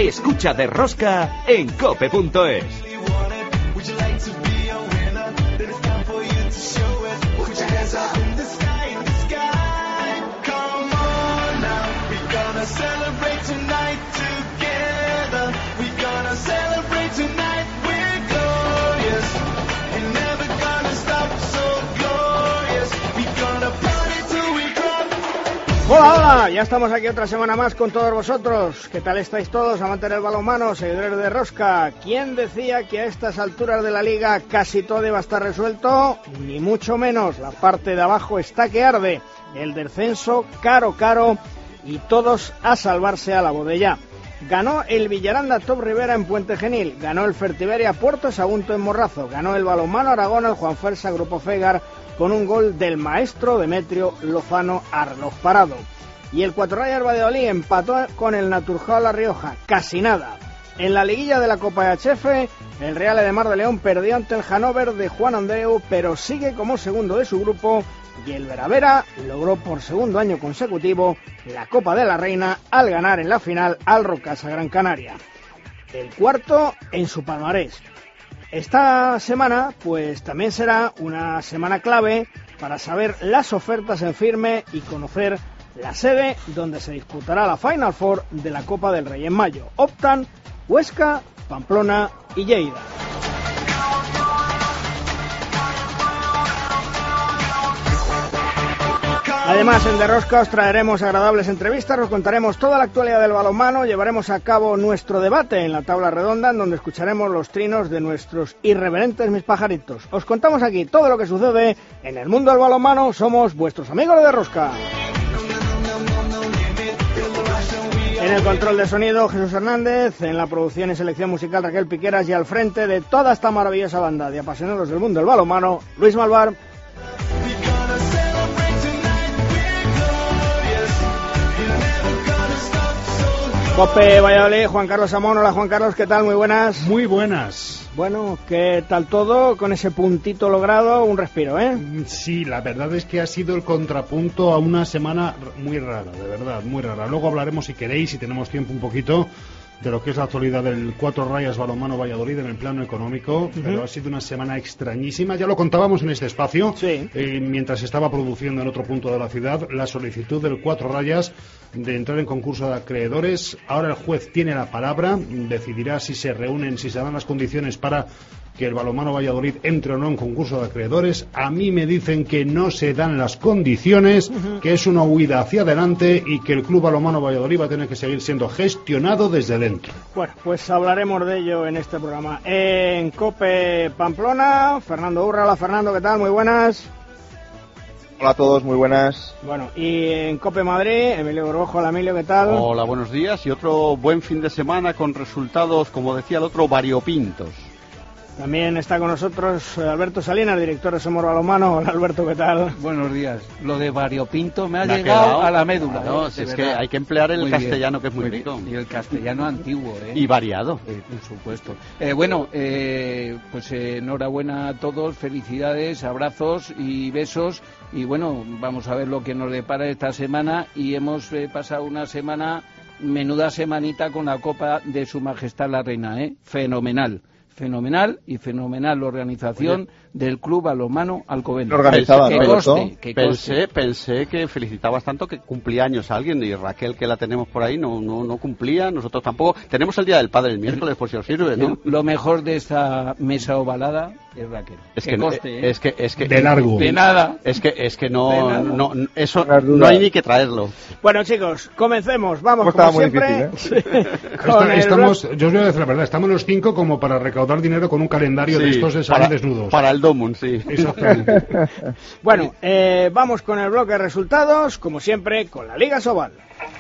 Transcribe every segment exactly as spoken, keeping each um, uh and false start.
escucha De Rosca en cope punto es. Hola, hola, ya estamos aquí otra semana más con todos vosotros. ¿Qué tal estáis todos, amantes del balonmano, seguidores de Rosca? ¿Quién decía que a estas alturas de la liga casi todo iba a estar resuelto? Ni mucho menos, la parte de abajo está que arde. El descenso caro, caro y todos a salvarse a la bodega. Ganó el Villaranda Top Rivera en Puente Genil, ganó el Fertiberia Puerto Sagunto en Morrazo, ganó el Balonmano Aragón al Juan Fersa Grupo Fegar con un gol del maestro Demetrio Lozano Arloz Parado. Y el Cuatro Rayas Valladolid empató con el Naturjao La Rioja, casi nada. En la liguilla de la Copa de H F, el Real de Mar de León perdió ante el Hannover de Juan Andreu, pero sigue como segundo de su grupo, y el Veravera logró por segundo año consecutivo la Copa de la Reina al ganar en la final al Rocasa Gran Canaria. El cuarto en su palmarés. Esta semana, pues también será una semana clave para saber las ofertas en firme y conocer la sede donde se disputará la Final Four de la Copa del Rey en mayo. Optan Huesca, Pamplona y Lleida. Además, en De Rosca os traeremos agradables entrevistas, os contaremos toda la actualidad del balonmano, llevaremos a cabo nuestro debate en la tabla redonda, en donde escucharemos los trinos de nuestros irreverentes mis pajaritos. Os contamos aquí todo lo que sucede en el mundo del balonmano, somos vuestros amigos de De Rosca. En el control de sonido, Jesús Hernández, en la producción y selección musical, Raquel Piqueras, y al frente de toda esta maravillosa banda de apasionados del mundo del balonmano, Luis Malvar. Cope Valladolid, Juan Carlos Amón. Hola Juan Carlos, ¿qué tal? Muy buenas. Muy buenas. Bueno, ¿qué tal todo? Con ese puntito logrado, un respiro, ¿eh? Sí, la verdad es que ha sido el contrapunto a una semana muy rara, de verdad, muy rara. Luego hablaremos, si queréis, si tenemos tiempo, un poquito de lo que es la actualidad del Cuatro Rayas Balonmano Valladolid en el plano económico, uh-huh. Pero ha sido una semana extrañísima. Ya lo contábamos en este espacio, sí. eh, mientras estaba produciendo en otro punto de la ciudad la solicitud del Cuatro Rayas de entrar en concurso de acreedores. Ahora el juez tiene la palabra, decidirá si se reúnen, si se dan las condiciones para que el Balonmano Valladolid entre o no en concurso de acreedores. A mí me dicen que no se dan las condiciones, uh-huh. que es una huida hacia adelante y que el Club Balonmano Valladolid va a tener que seguir siendo gestionado desde dentro. Bueno, pues hablaremos de ello en este programa. En COPE Pamplona, Fernando Urra. Hola Fernando, ¿qué tal? Muy buenas. Hola a todos, muy buenas. Bueno, y en COPE Madrid, Emilio Borbojo. Hola Emilio, ¿qué tal? Hola, buenos días y otro buen fin de semana con resultados, como decía el otro, variopintos. También está con nosotros Alberto Salinas, director de Somos Balonmano. Hola Alberto, ¿qué tal? Buenos días. Lo de variopinto me ha me llegado ha quedado, a la médula. No, ¿eh? si es verdad. Que hay que emplear el muy castellano, bien, que es muy, muy rico. Y el castellano antiguo, ¿eh? Y variado. Eh, por supuesto. Eh, bueno, eh, pues eh, enhorabuena a todos, felicidades, abrazos y besos. Y bueno, vamos a ver lo que nos depara esta semana. Y hemos eh, pasado una semana, menuda semanita con la Copa de Su Majestad la Reina, ¿eh? Fenomenal. Fenomenal y fenomenal la organización. Oye, del Club Balonmano Alcobendas. Organizada, que ¿no? coste, que pensé, pensé que felicitabas tanto que cumplía años a alguien, y Raquel, que la tenemos por ahí, no, no, no cumplía, nosotros tampoco. Tenemos el Día del Padre el miércoles, por si os sirve, ¿no? Lo mejor de esta mesa ovalada es Raquel. Es que, que no, coste, ¿eh? es que es que de largo. De nada. Es que es que no, no eso no, no hay ni que traerlo. Bueno, chicos, comencemos. Vamos, pues como siempre. Difícil, ¿eh? Está, estamos, yo os voy a decir la verdad, estamos los cinco como para recaudar dinero con un calendario sí, de estos de salir desnudos. Para el Domun, sí. Exactamente. Bueno, eh, vamos con el bloque de resultados, como siempre, con la Liga Sobal.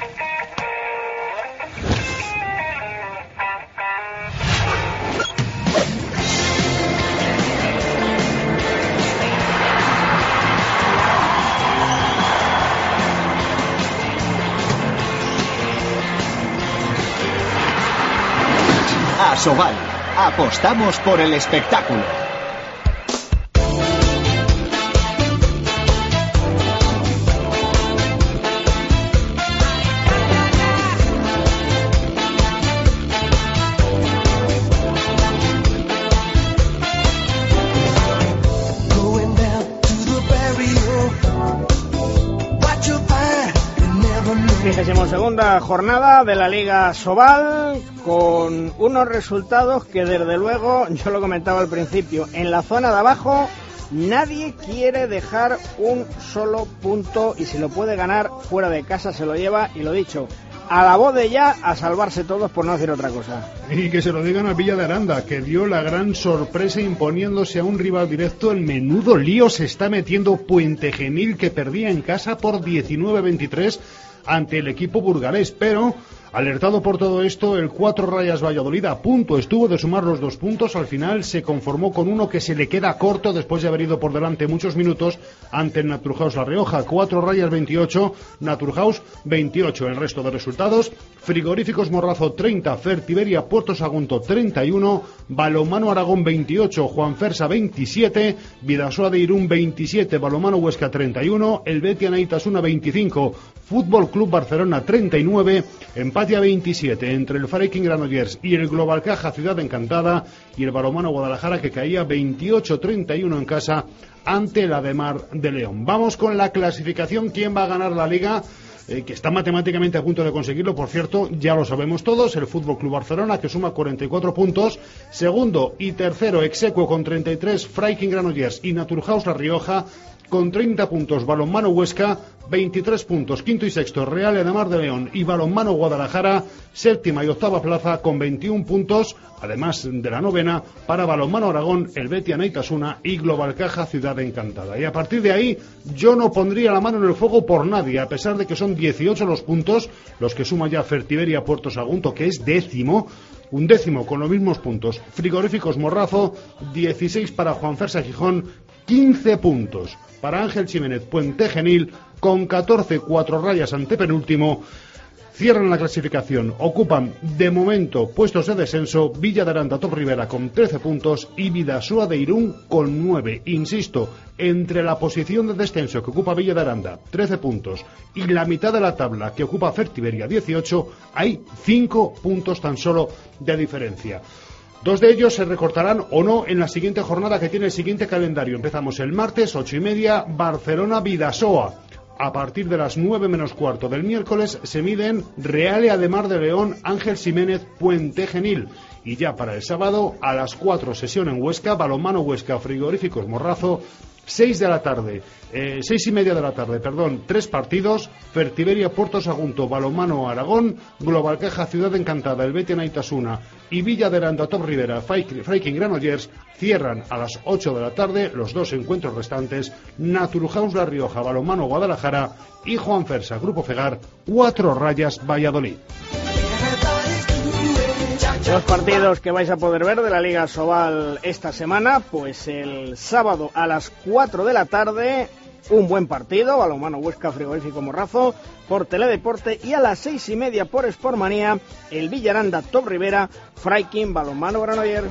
Asobal, apostamos por el espectáculo. Vigésimo segunda jornada de la Liga Sobal, con unos resultados que desde luego, yo lo comentaba al principio, en la zona de abajo nadie quiere dejar un solo punto, y si lo puede ganar fuera de casa se lo lleva, y lo dicho, a la voz de ya, a salvarse todos, por no decir otra cosa. Y que se lo digan a Villa de Aranda, que dio la gran sorpresa imponiéndose a un rival directo. El menudo lío se está metiendo Puente Genil, que perdía en casa por diecinueve a veintitrés ante el equipo burgalés, pero alertado por todo esto, el Cuatro Rayas Valladolid a punto estuvo de sumar los dos puntos. Al final se conformó con uno que se le queda corto después de haber ido por delante muchos minutos ante el Naturhaus La Rioja. Cuatro Rayas veintiocho, Naturhaus veintiocho. El resto de resultados: Frigoríficos Morrazo treinta, Fertiberia Puerto Sagunto treinta y uno, Balonmano Aragón veintiocho, Juanfersa veintisiete, Bidasoa de Irún veintisiete, Balonmano Huesca treinta y uno, el Betia Naitasuna veinticinco, Fútbol Club Barcelona treinta y nueve, empate a veintisiete entre el Freiking Granollers y el Global Caja Ciudad Encantada, y el Balonmano Guadalajara, que caía veintiocho a treinta y uno en casa ante la Ademar de León. Vamos con la clasificación. ¿Quién va a ganar la Liga? Eh, que está matemáticamente a punto de conseguirlo, por cierto, ya lo sabemos todos. El Fútbol Club Barcelona, que suma cuarenta y cuatro puntos. Segundo y tercero, execuo con treinta y tres, Freiking Granollers y Naturhaus La Rioja con treinta puntos. Balonmano Huesca, veintitrés puntos. Quinto y sexto, Real Ademar de León y Balonmano Guadalajara, séptima y octava plaza con veintiún puntos, además de la novena para Balonmano Aragón, el Betia Naitasuna y Global Caja Ciudad Encantada. Y a partir de ahí yo no pondría la mano en el fuego por nadie, a pesar de que son dieciocho los puntos los que suma ya Fertiberia Puerto Sagunto, que es décimo, un décimo con los mismos puntos. Frigoríficos Morrazo, dieciséis para Juanfersa Gijón, quince puntos para Ángel Ximénez Puente Genil, con catorce, Cuatro Rayas antepenúltimo. Cierran la clasificación, ocupan de momento puestos de descenso Villa de Aranda Top Rivera con trece puntos y Bidasoa de Irún con nueve. Insisto, entre la posición de descenso que ocupa Villa de Aranda, trece puntos, y la mitad de la tabla que ocupa Fertiberia, dieciocho, hay cinco puntos tan solo de diferencia. Dos de ellos se recortarán o no en la siguiente jornada, que tiene el siguiente calendario. Empezamos el martes, ocho y media, Barcelona-Bidasoa. A partir de las nueve menos cuarto del miércoles se miden Real Ademar de León, Ángel Ximénez Puente Genil. Y ya para el sábado, a las cuatro, sesión en Huesca, Balonmano Huesca, Frigoríficos Morrazo. Seis de la tarde, eh, seis y media de la tarde, perdón, tres partidos: Fertiberia Puerto Sagunto, Balonmano Aragón, Global Caja Ciudad Encantada, el Betia Naitasuna y Villa de Aranda Top Rivera, Freiking Granollers. Cierran a las ocho de la tarde los dos encuentros restantes: Naturhaus La Rioja, Balonmano Guadalajara y Juanfersa Grupo Fegar, Cuatro Rayas Valladolid. Los partidos que vais a poder ver de la Liga Sobal esta semana: pues el sábado a las cuatro de la tarde, un buen partido, Balonmano Huesca, Frigorífico Morrazo por Teledeporte, y a las seis y media por Sportmanía, el Villaranda Top Rivera, Freiking Balonmano Granollers.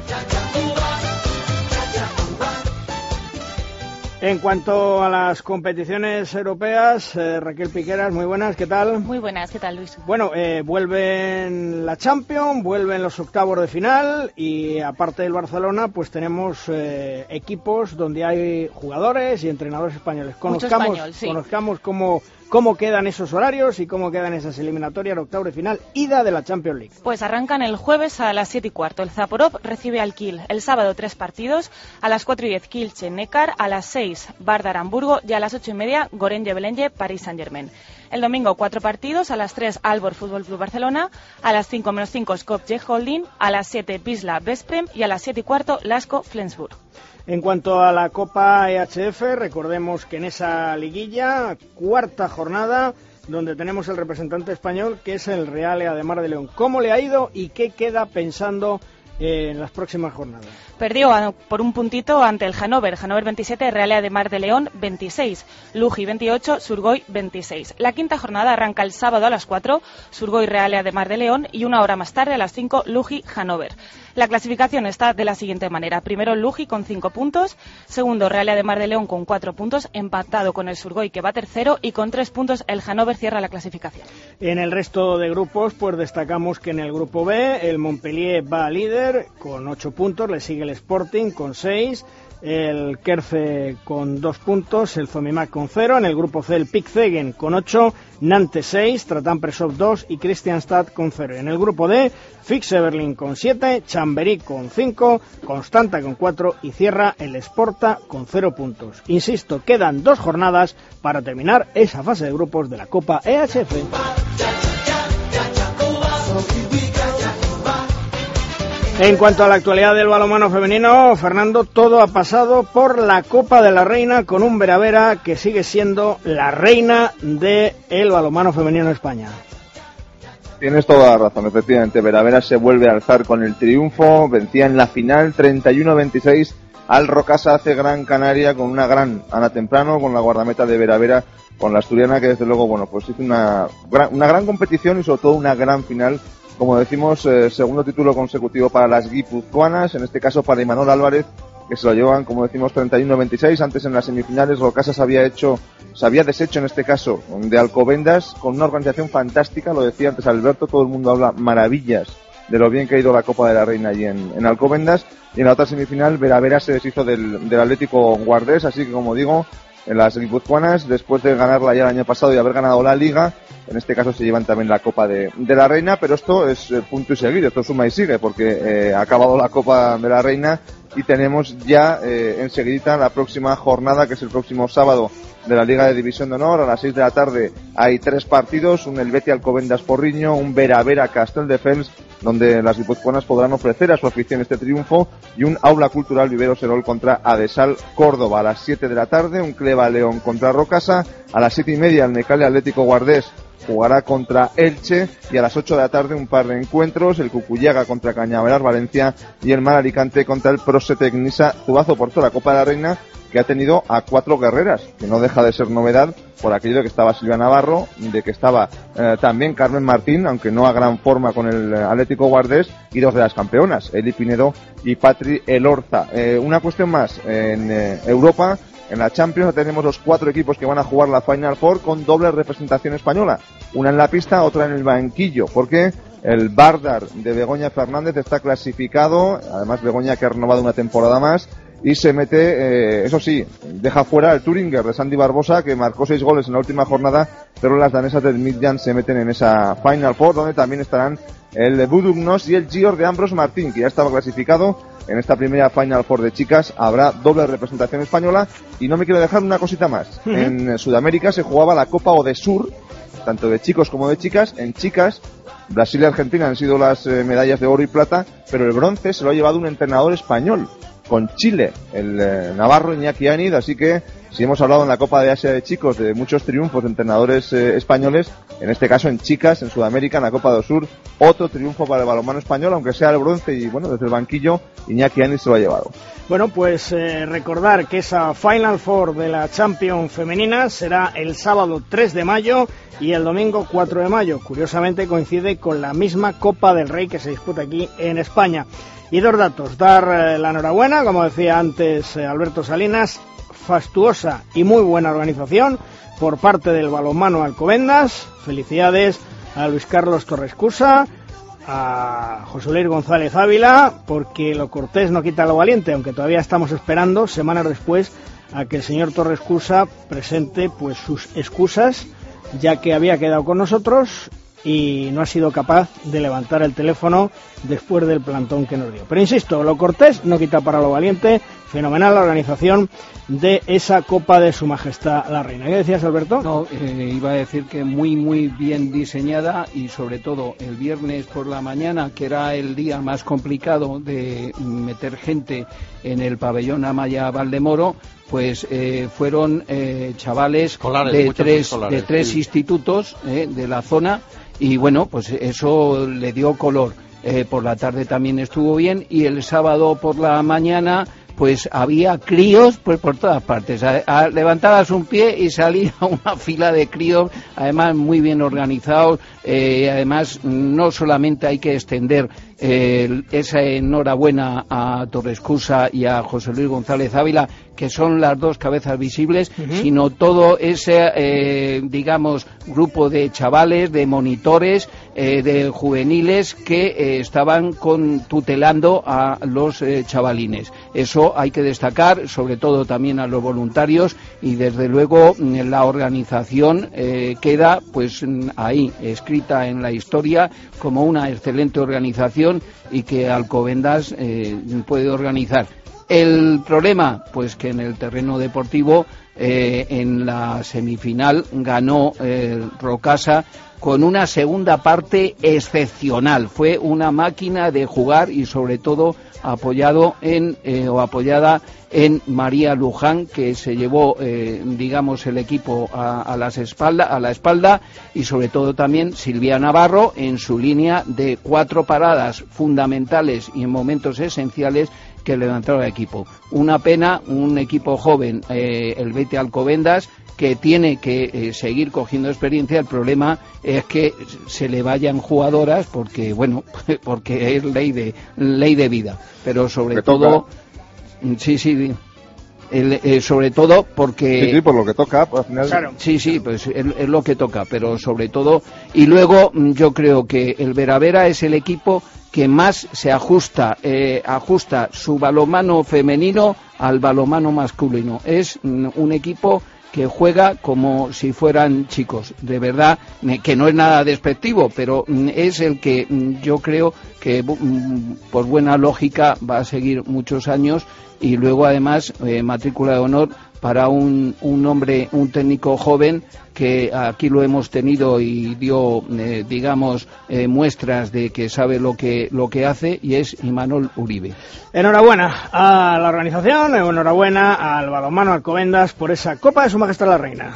En cuanto a las competiciones europeas, eh, Raquel Piqueras, muy buenas, ¿qué tal? Muy buenas, ¿qué tal, Luis? Bueno, eh, vuelven la Champions, vuelven los octavos de final, y aparte del Barcelona, pues tenemos eh, equipos donde hay jugadores y entrenadores españoles. Conozcamos, Mucho español, sí. conozcamos cómo, cómo quedan esos horarios y cómo quedan esas eliminatorias de octavos de final, ida de la Champions League. Pues arrancan el jueves a las siete y cuarto. El Zaporov recibe al Kiel. El sábado tres partidos: a las cuatro y diez Kielce Neckar, a las seis Vardar Hamburgo y a las ocho y media Gorenje Belenje Paris Saint-Germain. El domingo cuatro partidos: a las tres Aalborg Fútbol Club Barcelona, a las cinco menos cinco Skopje Holding, a las siete Wisla Veszprém y a las siete y cuarto Lasko Flensburg. En cuanto a la Copa E H F, recordemos que en esa liguilla, cuarta jornada, donde tenemos el representante español, que es el Real Ademar de León. ¿Cómo le ha ido y qué queda pensando eh, en las próximas jornadas? Perdió por un puntito ante el Hannover. Hannover veintisiete, Real Ademar de León veintiséis, Lugi veintiocho, Surgoy veintiséis. La quinta jornada arranca el sábado a las cuatro, Surgoy Real Ademar de León, y una hora más tarde a las cinco, Lugi Hannover. La clasificación está de la siguiente manera: primero Lugi con cinco puntos, segundo Real Ademar de León con cuatro puntos, empatado con el Surgoy, que va tercero, y con tres puntos el Hannover cierra la clasificación. En el resto de grupos, pues destacamos que en el grupo B el Montpellier va líder con ocho puntos, le sigue el Sporting con seis, el Kerce con dos puntos, el Zomimac con cero, en el grupo C el Pickzegen con ocho, Nantes seis, Tratan Presov dos y Kristianstad con cero. En el grupo D, Fixe Berlin con siete, Chamberí con cinco, Constanta con cuatro y cierra el Sporta con cero puntos. Insisto, quedan dos jornadas para terminar esa fase de grupos de la Copa E H F. En cuanto a la actualidad del balonmano femenino, Fernando, todo ha pasado por la Copa de la Reina con un Vera Vera que sigue siendo la reina del balonmano femenino en España. Tienes toda la razón, efectivamente. Vera Vera se vuelve a alzar con el triunfo, vencía en la final treinta y uno a veintiséis al Rocasa hace Gran Canaria con una gran Ana Temprano, con la guardameta de Vera Vera, con la asturiana que desde luego, bueno, pues hizo una gran, una gran competición y sobre todo una gran final. Como decimos, eh, segundo título consecutivo para las guipuzcoanas, en este caso para Imanol Álvarez, que se lo llevan, como decimos, treinta y uno a veintiséis. Antes en las semifinales Rocasa se había hecho, se había deshecho en este caso de Alcobendas, con una organización fantástica, lo decía antes Alberto, todo el mundo habla maravillas de lo bien que ha ido la Copa de la Reina allí en, en Alcobendas, y en la otra semifinal Vera Vera se deshizo del, del Atlético Guardés, así que como digo, en las guipuzcoanas, después de ganarla ya el año pasado y haber ganado la Liga, en este caso se llevan también la Copa de, de la Reina, pero esto es eh, punto y seguido, esto suma y sigue, porque eh, ha acabado la Copa de la Reina y tenemos ya eh, enseguidita la próxima jornada, que es el próximo sábado, de la Liga de División de Honor. A las seis de la tarde hay tres partidos, un Helvetia Alcobendas Porriño, un Vera Vera Casteldefels, donde las guipuzcoanas podrán ofrecer a su afición este triunfo, y un Aula Cultural Vivero Serol contra Adesal Córdoba. A las siete de la tarde un Cleva León contra Rocasa, a las siete y media el Necale Atlético Guardés jugará contra Elche, y a las ocho de la tarde un par de encuentros, el Cucuyaga contra Cañaveral Valencia y el Mar Alicante contra el Prosetec Nisa Zubazo. Por toda la Copa de la Reina, que ha tenido a cuatro guerreras, que no deja de ser novedad por aquello de que estaba Silvia Navarro, de que estaba eh, también Carmen Martín, aunque no a gran forma con el Atlético Guardés, y dos de las campeonas, Eli Pinedo y Patri Elorza. Eh, una cuestión más, en eh, Europa, en la Champions tenemos los cuatro equipos que van a jugar la Final Four con doble representación española, una en la pista, otra en el banquillo, porque el Vardar de Begoña Fernández está clasificado, además Begoña que ha renovado una temporada más, y se mete, eh, eso sí, deja fuera el Thüringer de Sandy Barbosa, que marcó seis goles en la última jornada, pero las danesas del Midtjylland se meten en esa Final Four, donde también estarán el Budugnos y el Gior de Ambros Martín, que ya estaba clasificado. En esta primera Final Four de chicas habrá doble representación española, y no me quiero dejar una cosita más. Uh-huh. En Sudamérica se jugaba la Copa Odesur, tanto de chicos como de chicas. En chicas, Brasil y Argentina han sido las eh, medallas de oro y plata, pero el bronce se lo ha llevado un entrenador español, con Chile, el eh, navarro Iñaki Ánid. Así que si hemos hablado en la Copa de Asia de chicos de muchos triunfos de entrenadores eh, españoles, en este caso en chicas, en Sudamérica, en la Copa do Sur, otro triunfo para el balonmano español, aunque sea el bronce, y bueno, desde el banquillo Iñaki Ánid se lo ha llevado. Bueno, pues eh, recordar que esa Final Four de la Champions femenina será el sábado tres de mayo y el domingo cuatro de mayo. Curiosamente coincide con la misma Copa del Rey que se disputa aquí en España. Y dos datos, dar eh, la enhorabuena, como decía antes eh, Alberto Salinas, fastuosa y muy buena organización por parte del balonmano Alcobendas. Felicidades a Luis Carlos Torrescusa, a José Luis González Ávila, porque lo cortés no quita lo valiente, aunque todavía estamos esperando, semanas después, a que el señor Torrescusa presente pues sus excusas, ya que había quedado con nosotros y no ha sido capaz de levantar el teléfono después del plantón que nos dio. Pero insisto, lo cortés no quita para lo valiente. Fenomenal la organización de esa Copa de Su Majestad la Reina. ¿Qué decías, Alberto? No, eh, iba a decir que muy muy bien diseñada, y sobre todo el viernes por la mañana, que era el día más complicado de meter gente en el pabellón Amaya Valdemoro, pues eh, fueron eh, chavales escolares, de tres, escolares, de tres sí. institutos eh, de la zona, y bueno, pues eso le dio color. Eh, por la tarde también estuvo bien, y el sábado por la mañana pues había críos pues por todas partes. A, a, levantabas un pie y salía una fila de críos, además muy bien organizados. Eh, además, no solamente hay que extender eh, esa enhorabuena a Torrescusa y a José Luis González Ávila, que son las dos cabezas visibles, uh-huh. sino todo ese, eh, digamos, grupo de chavales, de monitores, eh, de juveniles que eh, estaban con, tutelando a los eh, chavalines. Eso luego hay que destacar sobre todo también a los voluntarios y desde luego la organización eh, queda pues ahí escrita en la historia como una excelente organización y que Alcobendas eh, puede organizar. El problema, pues que en el terreno deportivo, eh, en la semifinal ganó eh, Rocasa con una segunda parte excepcional. Fue una máquina de jugar y sobre todo apoyado en eh, o apoyada en María Luján, que se llevó, eh, digamos, el equipo a, a las espalda, a la espalda, y sobre todo también Silvia Navarro en su línea de cuatro paradas fundamentales y en momentos esenciales que levantaron el equipo. Una pena, un equipo joven, eh, el Betis Alcobendas, que tiene que eh, seguir cogiendo experiencia. El problema es que se le vayan jugadoras porque, bueno, porque es ley de ley de vida, pero sobre que todo, toca. sí, sí, el, eh, sobre todo porque sí, sí, por lo que toca, pues, al final. Claro. Sí, sí, pues es, es lo que toca, pero sobre todo, y luego yo creo que el Veravera es el equipo que más se ajusta, eh, ajusta su balonmano femenino al balonmano masculino. Es un equipo que juega como si fueran chicos, de verdad, que no es nada despectivo, pero es el que yo creo que por buena lógica va a seguir muchos años y luego además eh, matrícula de honor para un, un hombre, un técnico joven que aquí lo hemos tenido y dio, eh, digamos, eh, muestras de que sabe lo que lo que hace, y es Imanol Uribe. Enhorabuena a la organización, enhorabuena al balonmano Alcobendas por esa Copa de Su Majestad la Reina.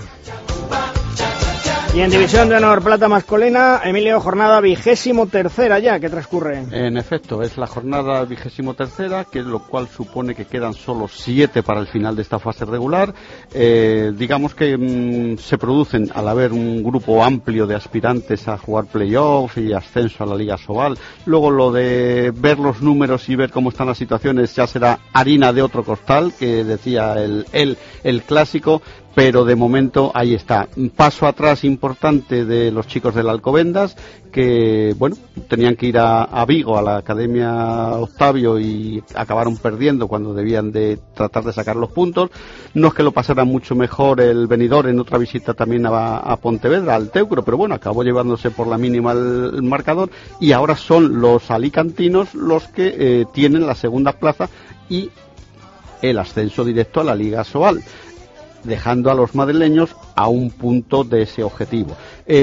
Y en División de Honor Plata masculina, Emilio, jornada vigésimo tercera ya, que transcurre. En efecto, es la jornada vigésimo tercera, que lo cual supone que quedan solo siete para el final de esta fase regular. Eh, digamos que mmm, se producen, al haber un grupo amplio de aspirantes a jugar playoff y ascenso a la Liga Sobal, luego lo de ver los números y ver cómo están las situaciones ya será harina de otro costal, que decía el, el, el clásico. Pero de momento ahí está. Un paso atrás importante de los chicos del Alcobendas, que bueno, tenían que ir a, a Vigo, a la Academia Octavio, y acabaron perdiendo cuando debían de tratar de sacar los puntos. No es que lo pasara mucho mejor el Benidorm en otra visita también a, a Pontevedra, al Teucro, pero bueno, acabó llevándose por la mínima el, el marcador, y ahora son los alicantinos los que eh, tienen la segunda plaza y el ascenso directo a la Liga Sobal, dejando a los madrileños a un punto de ese objetivo.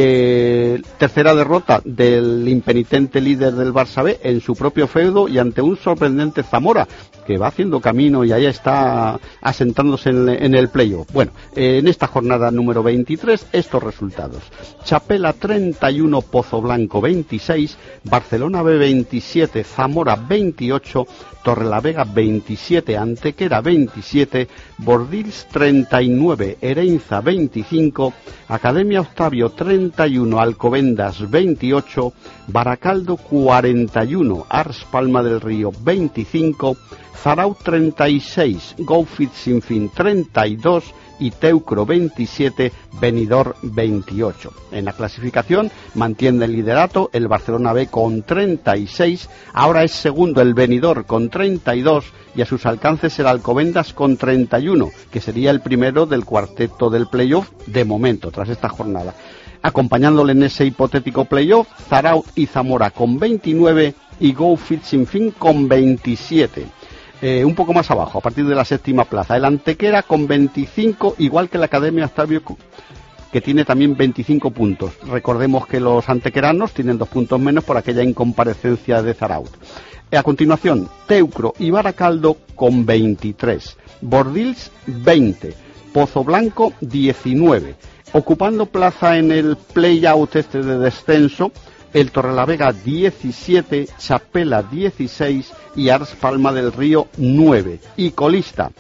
Eh, tercera derrota del impenitente líder del Barça B en su propio feudo y ante un sorprendente Zamora, que va haciendo camino y ahí está asentándose en, en el playoff. Bueno, eh, en esta jornada número veintitrés, estos resultados: Chapela treinta y uno, Pozo Blanco veintiséis, Barcelona B veintisiete, Zamora veintiocho, Torrelavega veintisiete, Antequera veintisiete, Bordils treinta y nueve, Ereinza veinticinco, Academia Octavio treinta y uno, Alcobendas veintiocho, Baracaldo cuarenta y uno, Ars Palma del Río veinticinco, Zaraut treinta y seis, Go Fit Sinfín treinta y dos y Teucro veintisiete, Benidorm veintiocho. En la clasificación mantiene el liderato el Barcelona B con treinta y seis, ahora es segundo el Benidorm con treinta y dos y a sus alcances el Alcobendas con treinta y uno, que sería el primero del cuarteto del playoff de momento, tras esta jornada. Acompañándole en ese hipotético playoff, Zaraut y Zamora con veintinueve y Go Fit Sinfín con veintisiete. Eh, un poco más abajo, a partir de la séptima plaza, el Antequera con veinticinco, igual que la Academia Octavio, que tiene también veinticinco puntos. Recordemos que los antequeranos tienen dos puntos menos por aquella incomparecencia de Zaraut. Eh, a continuación, Teucro y Baracaldo con veintitrés, Bordils veinte, Pozo Blanco diecinueve. Ocupando plaza en el play-out este de descenso, el Torrelavega diecisiete, Chapela dieciséis y Ars Palma del Río nueve. Y colista,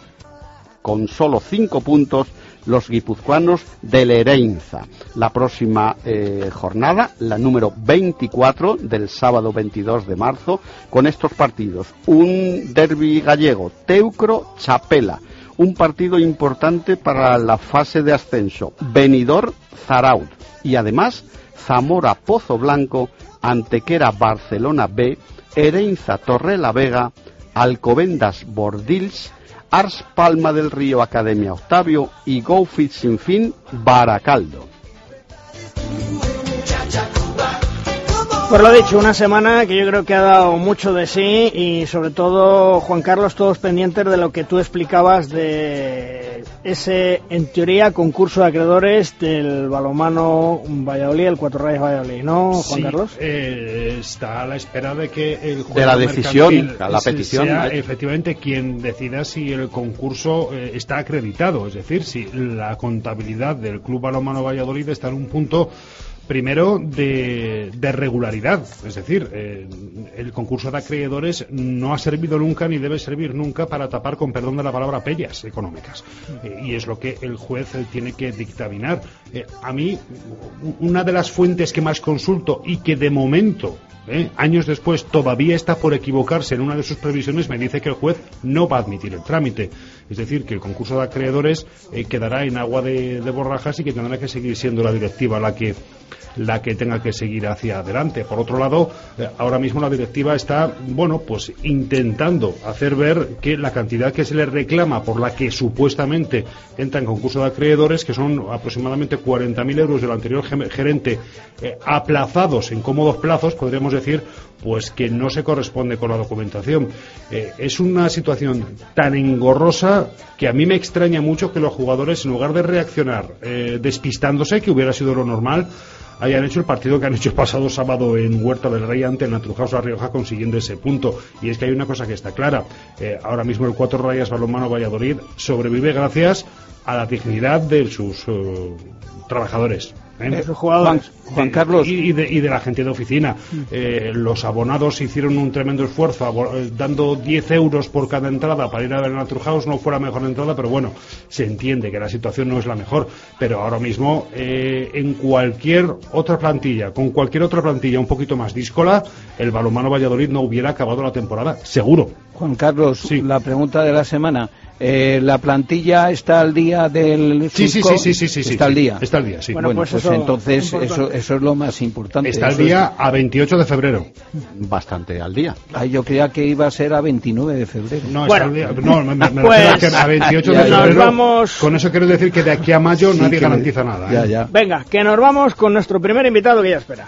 con solo cinco puntos, los guipuzcoanos del Ereinza. La próxima eh, jornada, la número veinticuatro del sábado veintidós de marzo, con estos partidos: un derbi gallego, Teucro-Chapela, un partido importante para la fase de ascenso, Benidorm-Zaraut, y además Zamora Pozo Blanco, Antequera Barcelona B, Ereinza Torrelavega, Alcobendas Bordils, Ars Palma del Río Academia Octavio y Go Fit Sin Fin Baracaldo. Por lo dicho, una semana que yo creo que ha dado mucho de sí y sobre todo, Juan Carlos, todos pendientes de lo que tú explicabas de ese, en teoría, concurso de acreedores del balonmano Valladolid, el Cuatro Rayas Valladolid, ¿no, Juan sí, Carlos? Eh, está a la espera de que el juez de la decisión, a la petición, sea ¿eh? efectivamente quien decida si el concurso eh, está acreditado, es decir, si la contabilidad del Club Balonmano Valladolid está en un punto primero de, de regularidad, es decir, eh, el concurso de acreedores no ha servido nunca ni debe servir nunca para tapar, con perdón de la palabra, pellas económicas, eh, y es lo que el juez eh, tiene que dictaminar. Eh, a mí, una de las fuentes que más consulto y que de momento, eh, años después, todavía está por equivocarse en una de sus previsiones, me dice que el juez no va a admitir el trámite. Es decir, que el concurso de acreedores eh, quedará en agua de, de borrajas y que tendrá que seguir siendo la directiva la que la que tenga que seguir hacia adelante. Por otro lado, eh, ahora mismo la directiva está, bueno, pues intentando hacer ver que la cantidad que se le reclama por la que supuestamente entra en concurso de acreedores, que son aproximadamente cuarenta mil euros del anterior gerente, eh, aplazados en cómodos plazos, podríamos decir, pues que no se corresponde con la documentación. Eh, es una situación tan engorrosa que a mí me extraña mucho que los jugadores, en lugar de reaccionar eh, despistándose, que hubiera sido lo normal, hayan hecho el partido que han hecho el pasado sábado en Huerta del Rey ante el Naturhaus La Rioja, consiguiendo ese punto. Y es que hay una cosa que está clara, eh, ahora mismo el Cuatro Rayas Balonmano Valladolid sobrevive gracias a la dignidad de sus uh, trabajadores. ¿Eh? Juan, Juan Carlos y, y, de, y de la gente de oficina. Eh, los abonados hicieron un tremendo esfuerzo abo- dando diez euros por cada entrada para ir a ver el Naturhaus. No fue la mejor entrada, pero bueno, se entiende que la situación no es la mejor, pero ahora mismo eh, en cualquier otra plantilla, con cualquier otra plantilla un poquito más díscola, el balonmano Valladolid no hubiera acabado la temporada, seguro. Juan Carlos, sí. La pregunta de la semana. Eh, ¿La plantilla está al día del sí, sí, sí, sí, sí, sí, está sí, al día? Está al día, sí. Bueno, bueno pues, pues eso, entonces eso, eso es lo más importante. Está al eso día es... a veintiocho de febrero. Bastante al día. Ay, yo creía que iba a ser a veintinueve de febrero. No, bueno, está al día. No, me, me pues, refiero a que a veintiocho ya, de ya, febrero. Vamos... Con eso quiero decir que de aquí a mayo sí, nadie que... garantiza nada. Ya, ¿eh? ya. Venga, que nos vamos con nuestro primer invitado que ya espera.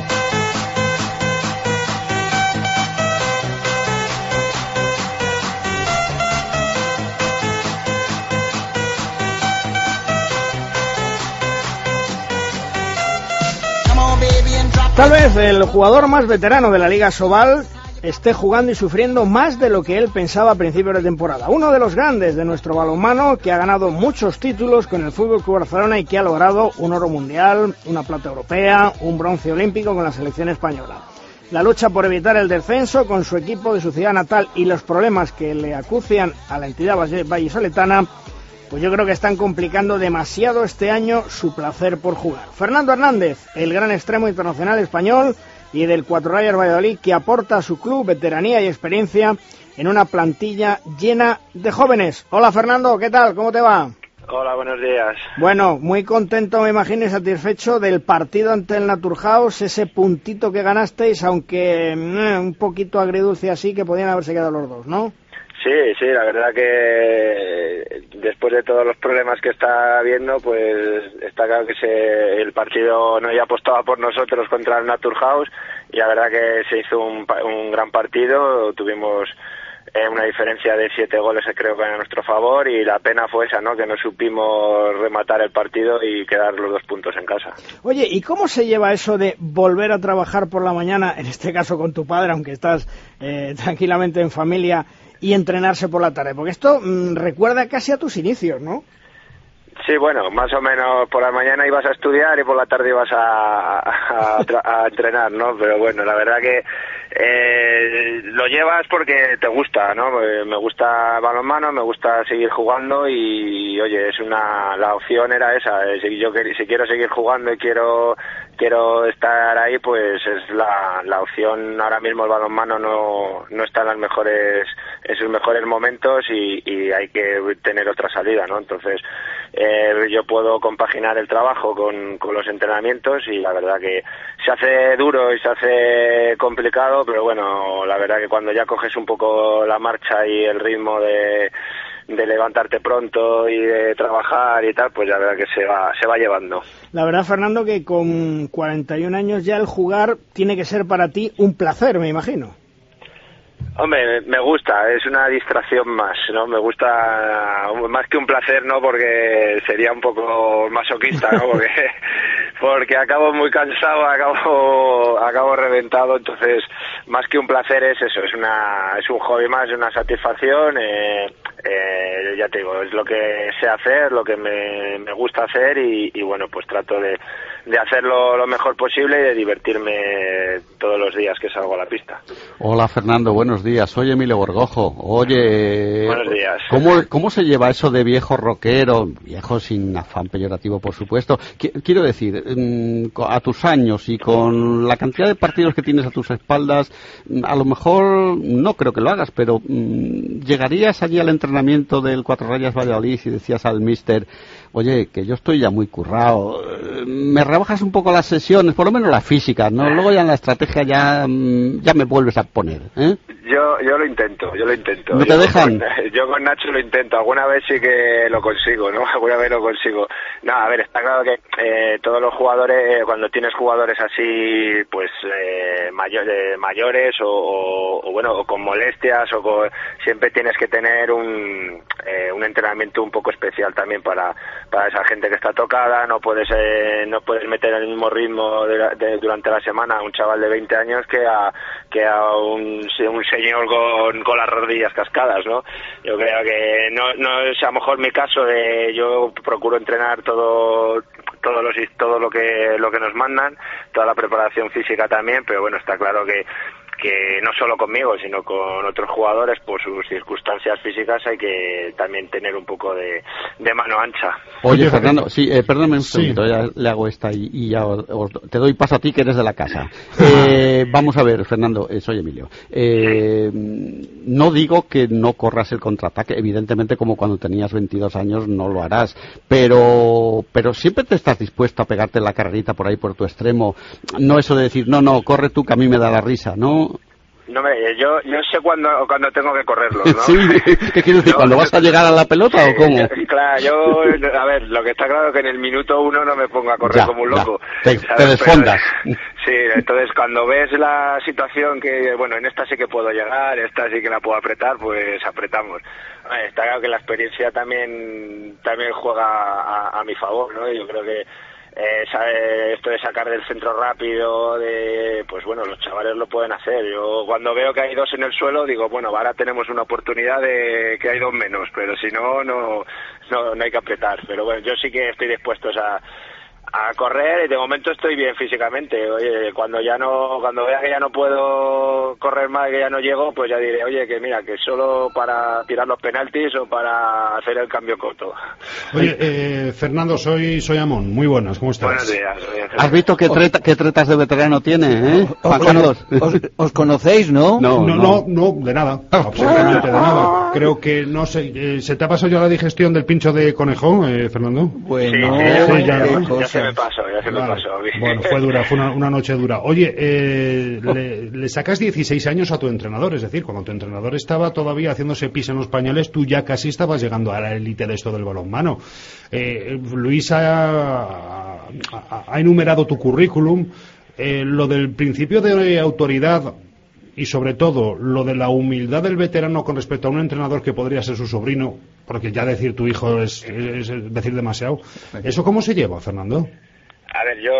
Tal vez el jugador más veterano de la Liga Sobal esté jugando y sufriendo más de lo que él pensaba a principios de temporada. Uno de los grandes de nuestro balonmano, que ha ganado muchos títulos con el F C Barcelona y que ha logrado un oro mundial, una plata europea, un bronce olímpico con la selección española. La lucha por evitar el descenso con su equipo de su ciudad natal y los problemas que le acucian a la entidad vallisoletana, pues yo creo que están complicando demasiado este año su placer por jugar. Fernando Hernández, el gran extremo internacional español y del Cuatro Rayas Valladolid, que aporta a su club veteranía y experiencia en una plantilla llena de jóvenes. Hola Fernando, ¿qué tal? ¿Cómo te va? Hola, buenos días. Bueno, muy contento, me imagino, y satisfecho del partido ante el Naturhaus, ese puntito que ganasteis, aunque eh, un poquito agridulce así, que podían haberse quedado los dos, ¿no? Sí, sí, la verdad que después de todos los problemas que está habiendo, pues está claro que se, el partido no ya apostaba por nosotros contra el Naturhaus y la verdad que se hizo un, un gran partido, tuvimos eh, una diferencia de siete goles creo que a nuestro favor y la pena fue esa, ¿no? Que no supimos rematar el partido y quedar los dos puntos en casa. Oye, ¿y cómo se lleva eso de volver a trabajar por la mañana, en este caso con tu padre, aunque estás eh, tranquilamente en familia, y entrenarse por la tarde? Porque esto mmm, recuerda casi a tus inicios, ¿no? Sí, bueno, más o menos por la mañana ibas a estudiar y por la tarde ibas a, a, a, a entrenar, ¿no? Pero bueno, la verdad que eh, lo llevas porque te gusta, ¿no? Me gusta balonmano, me gusta seguir jugando y, oye, es una la opción era esa. Si yo si quiero seguir jugando y quiero quiero estar ahí, pues es la, la opción. Ahora mismo el balonmano no no está en las mejores en sus mejores momentos y, y hay que tener otra salida, ¿no? Entonces eh, yo puedo compaginar el trabajo con, con los entrenamientos, y la verdad que se hace duro y se hace complicado, pero bueno, la verdad que cuando ya coges un poco la marcha y el ritmo de de levantarte pronto y de trabajar y tal, pues la verdad que se va se va llevando. La verdad, Fernando, que con cuarenta y un años ya el jugar tiene que ser para ti un placer, me imagino. Hombre, me gusta, es una distracción más, ¿no? Me gusta, más que un placer, ¿no? Porque sería un poco masoquista, ¿no? Porque, porque acabo muy cansado, acabo, acabo reventado, entonces, más que un placer es eso, es una, es un hobby más, es una satisfacción, eh, eh, ya te digo, es lo que sé hacer, lo que me, me gusta hacer, y, y bueno, pues trato de, de hacerlo lo mejor posible y de divertirme todos los días que salgo a la pista. Hola, Fernando, buenos días. Soy Emilio Borgojo. Oye, buenos días. ¿Cómo, ¿Cómo se lleva eso de viejo rockero? Viejo sin afán peyorativo, por supuesto. Quiero decir, a tus años y con la cantidad de partidos que tienes a tus espaldas, a lo mejor, no creo que lo hagas, pero ¿llegarías allí al entrenamiento del Cuatro Rayas Valladolid y decías al míster, oye, que yo estoy ya muy currado, me rebajas un poco las sesiones, por lo menos las físicas, ¿no? Luego ya en la estrategia ya, ya me vuelves a poner, ¿eh? Yo yo lo intento, yo lo intento. ¿No te yo dejan? Con, yo con Nacho lo intento, alguna vez sí que lo consigo, ¿no? Alguna vez lo consigo. No, a ver, está claro que eh, todos los jugadores, cuando tienes jugadores así, pues eh, mayor, eh, mayores o, o, o, bueno, o con molestias, o con, siempre tienes que tener un, eh, un entrenamiento un poco especial también para para esa gente que está tocada. No puedes eh, no puedes meter el mismo ritmo de, de, durante la semana a un chaval de veinte años que a que a un, un señor con, con las rodillas cascadas, ¿no? Yo creo que no no es a lo mejor mi caso, de yo procuro entrenar todo todos los todo lo que lo que nos mandan, toda la preparación física también, pero bueno, está claro que que no solo conmigo, sino con otros jugadores, por sus circunstancias físicas, hay que también tener un poco de, de mano ancha. Oye, Fernando, sí, eh, perdóname un Sí. segundito, ya le hago esta y, y ya os- os- te doy paso a ti, que eres de la casa. Eh, vamos a ver, Fernando, eh, soy Emilio. Eh, no digo que no corras el contraataque, evidentemente, como cuando tenías veintidós años no lo harás, pero pero siempre te estás dispuesto a pegarte la carrerita por ahí por tu extremo, no eso de decir, no, no, corre tú que a mí me da la risa, ¿no? No me, yo yo sé cuando cuando tengo que correrlo, ¿no? Sí, ¿qué quieres decir? No, ¿Cuando vas a llegar a la pelota Sí, o cómo? yo- claro, yo, a ver, lo que está claro es que en el minuto uno no me pongo a correr Ya, como un ya. loco. Te- ¿sabes? te desfondas. Pero, sí, entonces cuando ves la situación que, bueno, en esta sí que puedo llegar, esta sí que la puedo apretar, pues apretamos. Eh, Está claro que la experiencia también también juega a, a mi favor, ¿no? Yo creo que eh, sabe, esto de sacar del centro rápido, de pues bueno, los chavales lo pueden hacer. Yo cuando veo que hay dos en el suelo digo, bueno, ahora tenemos una oportunidad de que hay dos menos, pero si no, no, no, no hay que apretar. Pero bueno, yo sí que estoy dispuesto a a correr, y de momento estoy bien físicamente. Oye, cuando ya no, cuando vea que ya no puedo correr más, que ya no llego, pues ya diré, oye, que mira, que solo para tirar los penaltis o para hacer el cambio corto. Oye, eh, Fernando, soy, soy Amón. Muy buenas, ¿cómo estás? Buenos días. Buenos días. ¿Has visto qué, treta- qué tretas de veterano tiene, eh? Juan Os, Carlos. os- os conocéis, ¿no? No, No, no, no, de nada, absolutamente de nada. Creo que no sé, eh, ¿se te ha pasado ya la digestión del pincho de conejo, eh, Fernando? Bueno, Sí, sí, sí, ya, qué ¿no? ya cosas. se me pasó, ya se me Vale. pasó. Bueno, fue dura, fue una, una noche dura. Oye, eh, le, le sacas dieciséis años a tu entrenador, es decir, cuando tu entrenador estaba todavía haciéndose pis en los pañales, tú ya casi estabas llegando a la élite de esto del balonmano. Eh, Luis ha, ha, ha enumerado tu currículum. Eh, lo del principio de autoridad y sobre todo lo de la humildad del veterano con respecto a un entrenador que podría ser su sobrino, porque ya decir tu hijo es, es decir demasiado. ¿Eso cómo se lleva, Fernando? A ver, yo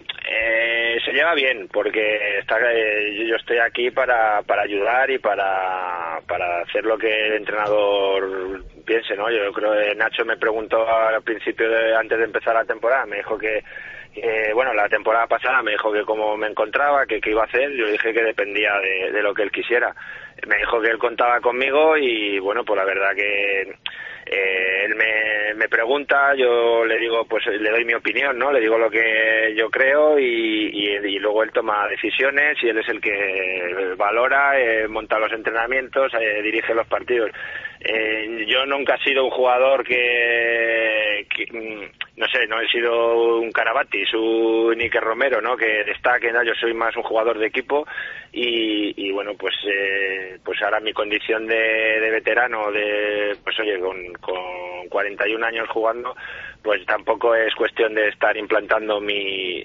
eh, se lleva bien, porque está, eh, yo estoy aquí para, para ayudar y para, para hacer lo que el entrenador piense, ¿no? Yo creo que Nacho me preguntó al principio, de, antes de empezar la temporada, me dijo que Eh, bueno, la temporada pasada me dijo que cómo me encontraba, que qué iba a hacer, yo dije que dependía de, de lo que él quisiera. Me dijo que él contaba conmigo y bueno, pues la verdad que eh, él me, me pregunta, yo le digo, pues le doy mi opinión, ¿no? Le digo lo que yo creo y, y, y luego él toma decisiones y él es el que valora, eh, monta los entrenamientos, eh, dirige los partidos. Eh, yo nunca he sido un jugador que, que no sé, no he sido un Carabatis, un Iker Romero, ¿no? Que destaque, ¿no? Yo soy más un jugador de equipo y, y bueno, pues eh, pues ahora mi condición de, de veterano, de pues oye, con, con cuarenta y un años jugando, pues tampoco es cuestión de estar implantando mi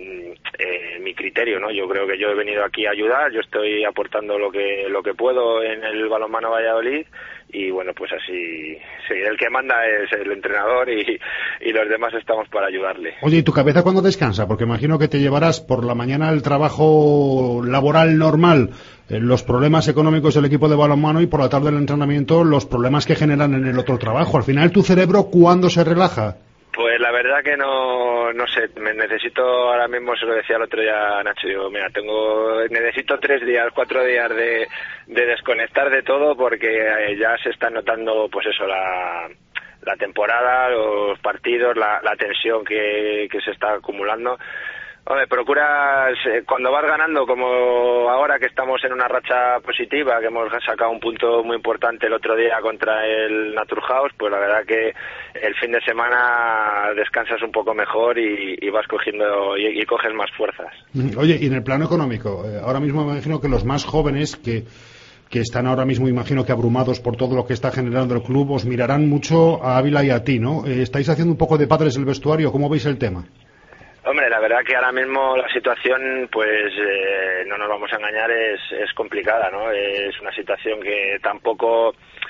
eh, mi criterio, ¿no? Yo creo que yo he venido aquí a ayudar, yo estoy aportando lo que lo que puedo en el balonmano Valladolid y bueno, pues así, sí, el que manda es el entrenador y, y los demás estamos para ayudarle. Oye, ¿y tu cabeza cuándo descansa? Porque imagino que te llevarás por la mañana el trabajo laboral normal, eh, los problemas económicos del equipo de balonmano y por la tarde el entrenamiento, los problemas que generan en el otro trabajo. Al final, ¿tu cerebro cuándo se relaja? Pues la verdad que no, no sé, me necesito ahora mismo, se lo decía el otro día a Nacho, digo, mira, tengo, necesito tres días, cuatro días de, de desconectar de todo porque ya se está notando, pues eso, la, la temporada, los partidos, la, la tensión que, que se está acumulando. Hombre, procuras, eh, cuando vas ganando, como ahora que estamos en una racha positiva, que hemos sacado un punto muy importante el otro día contra el Naturhaus, pues la verdad que el fin de semana descansas un poco mejor y, y vas cogiendo y, y coges más fuerzas. Oye, y en el plano económico, eh, ahora mismo me imagino que los más jóvenes que que están ahora mismo, imagino que abrumados por todo lo que está generando el club, os mirarán mucho a Ávila y a ti, ¿no? Eh, ¿Estáis haciendo un poco de padres del vestuario? ¿Cómo veis el tema? Hombre, la verdad que ahora mismo la situación, pues eh, no nos vamos a engañar, es, es complicada, ¿no? Es una situación que tampoco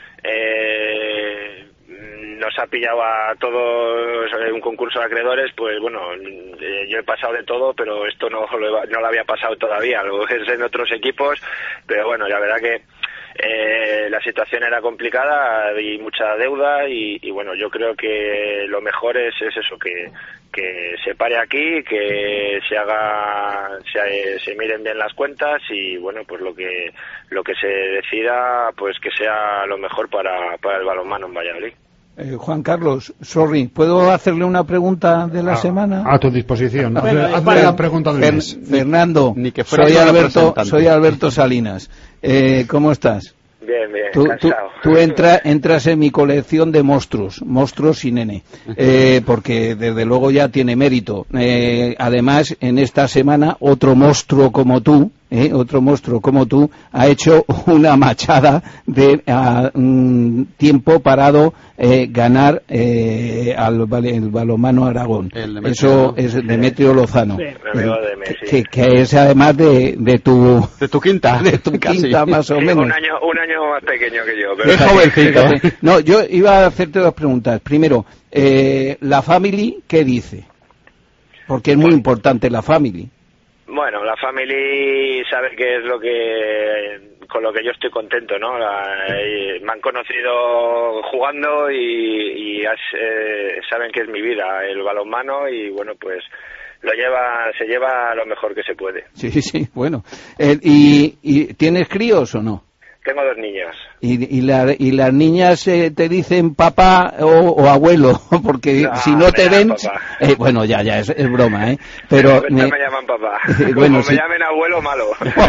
eh, nos ha pillado a todos un concurso de acreedores, pues bueno, eh, yo he pasado de todo, pero esto no lo, no lo había pasado todavía, lo es en otros equipos, pero bueno, la verdad que Eh, la situación era complicada, hay mucha deuda y, y bueno, yo creo que lo mejor es, es eso, que, que se pare aquí, que se haga, se, se miren bien las cuentas y bueno, pues lo que lo que se decida, pues que sea lo mejor para, para el balonmano en Valladolid. Eh, Juan Carlos, sorry, ¿puedo hacerle una pregunta de la a, semana? A tu disposición. Bueno, hazle, hazle la pregunta del mes. Fernando, Ni que fuera soy Alberto, soy Alberto Salinas. Eh, ¿Cómo estás? Bien, bien, tú, cansado. Tú, tú entra, entras en mi colección de monstruos, monstruos sin N, eh, porque desde luego ya tiene mérito. Eh, además, en esta semana, otro monstruo como tú, eh, otro monstruo como tú, ha hecho una machada de a, um, tiempo parado eh, ganar eh, al el balonmano Aragón. Demetrio, Eso es Demetrio Lozano, Sí. eh, que, que es además de, de tu de tu quinta, de tu quinta más o Sí, menos. un año, un año más pequeño que yo. Pero Es jovencito. Fíjate. No, yo iba a hacerte dos preguntas. Primero, eh, la family, ¿qué dice? Porque es muy importante la family. Bueno, la family sabe que es lo que con lo que yo estoy contento, ¿no? La, y me han conocido jugando y, y has, eh, saben que es mi vida el balonmano y bueno, pues lo lleva, se lleva lo mejor que se puede. Sí, sí, bueno. Eh, y, ¿Y tienes críos o no? Tengo dos niños. Y, y, la, y las niñas eh, te dicen papá o, o abuelo, porque No, si no me te llaman ven... papá. Eh, bueno, ya, ya, es, es broma, ¿eh? Pero... me, me- me llaman papá. Eh, Como bueno, me sí. llamen abuelo, malo.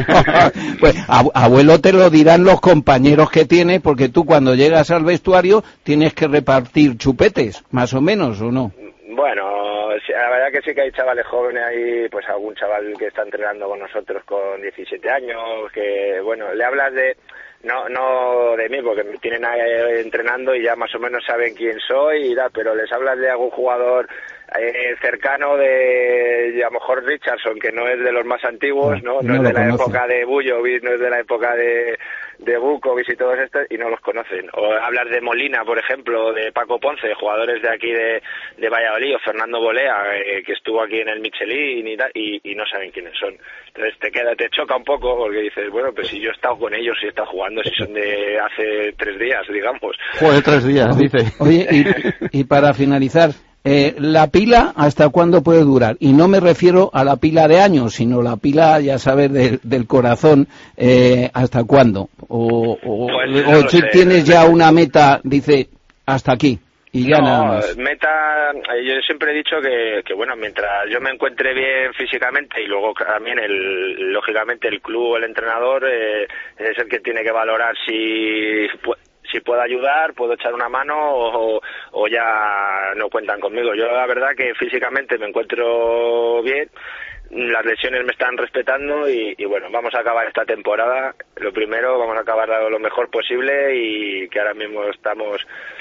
Pues ab- abuelo te lo dirán los compañeros que tiene, porque tú cuando llegas al vestuario tienes que repartir chupetes, más o menos, ¿o no? Bueno, sí, la verdad que sí que hay chavales jóvenes ahí, pues algún chaval que está entrenando con nosotros con diecisiete años, que bueno, le hablas de... No, no de mí, porque me tienen ahí entrenando y ya más o menos saben quién soy, y da, pero les hablas de algún jugador eh, cercano de, de, a lo mejor Richardson, que no es de los más antiguos, ¿no? No, no es lo de la conocen. época de Bujovic, no es de la época de, de Vukovic y todos estos, y no los conocen. O hablar de Molina, por ejemplo, de Paco Ponce, jugadores de aquí de, de Valladolid, o Fernando Bolea, eh, que estuvo aquí en el Michelin y, tal, y, y no saben quiénes son. Entonces te queda, te choca un poco, porque dices, bueno, pues si yo he estado con ellos, si he estado jugando, si son de hace tres días, digamos. Joder, tres días, dice. Oye, y, y para finalizar, eh, la pila, ¿hasta cuándo puede durar? Y no me refiero a la pila de años, sino la pila, ya sabes, de, del corazón, eh, ¿hasta cuándo? O, o, Pues, o no si sé. tienes ya una meta, dice, hasta aquí. Y ya no, nada más. meta, yo siempre he dicho que, que, bueno, mientras yo me encuentre bien físicamente y luego también, el, lógicamente, el club, el entrenador, eh, es el que tiene que valorar si, si puedo ayudar, puedo echar una mano o, o ya no cuentan conmigo. Yo la verdad que físicamente me encuentro bien. Las lesiones me están respetando y, y bueno, vamos a acabar esta temporada. Lo primero, vamos a acabar lo mejor posible y que ahora mismo estamos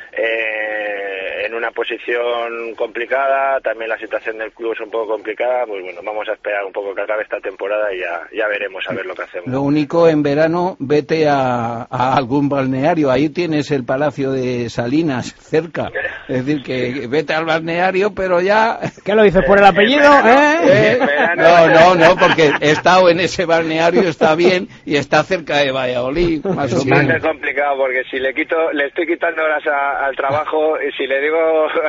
eh, en una posición complicada, también la situación del club es un poco complicada, pues bueno, vamos a esperar un poco que acabe esta temporada y ya, ya veremos a ver lo que hacemos. Lo único, en verano, vete a, a algún balneario, ahí tienes el Palacio de Salinas cerca, es decir, que vete al balneario, pero ya... ¿Qué lo dices, por el apellido? ¿Eh? ¿Eh? verano. No, no, no, porque he estado en ese balneario, está bien, y está cerca de Valladolid, más o Sí, va a menos. ser complicado porque si le quito, le estoy quitando horas a, al trabajo y si le digo